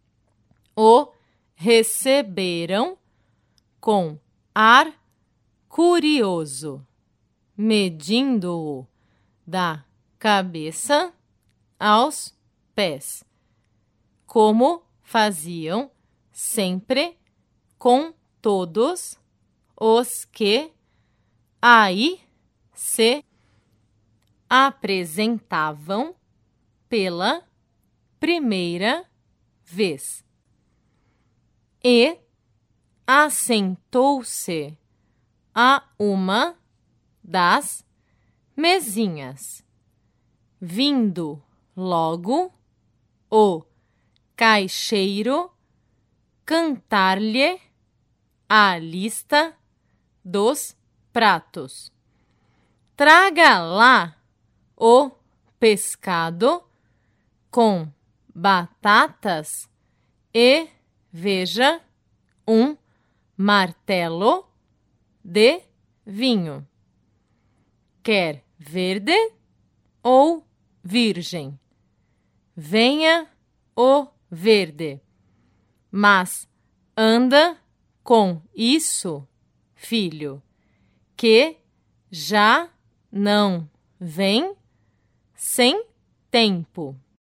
o receberam com ar curioso, medindo-o da cabeça aos pés, como faziam sempre com todos os que aí se apresentavam pela primeira vez. E assentou-se a uma das mesinhas, vindo logo o caixeiro cantar-lhe a lista dos pratos. Traga lá o pescado com batatas e veja um martelo de vinho. Quer verde ou virgem? Venha o verde. Mas anda com isso, filho, que já não vem sem tempo.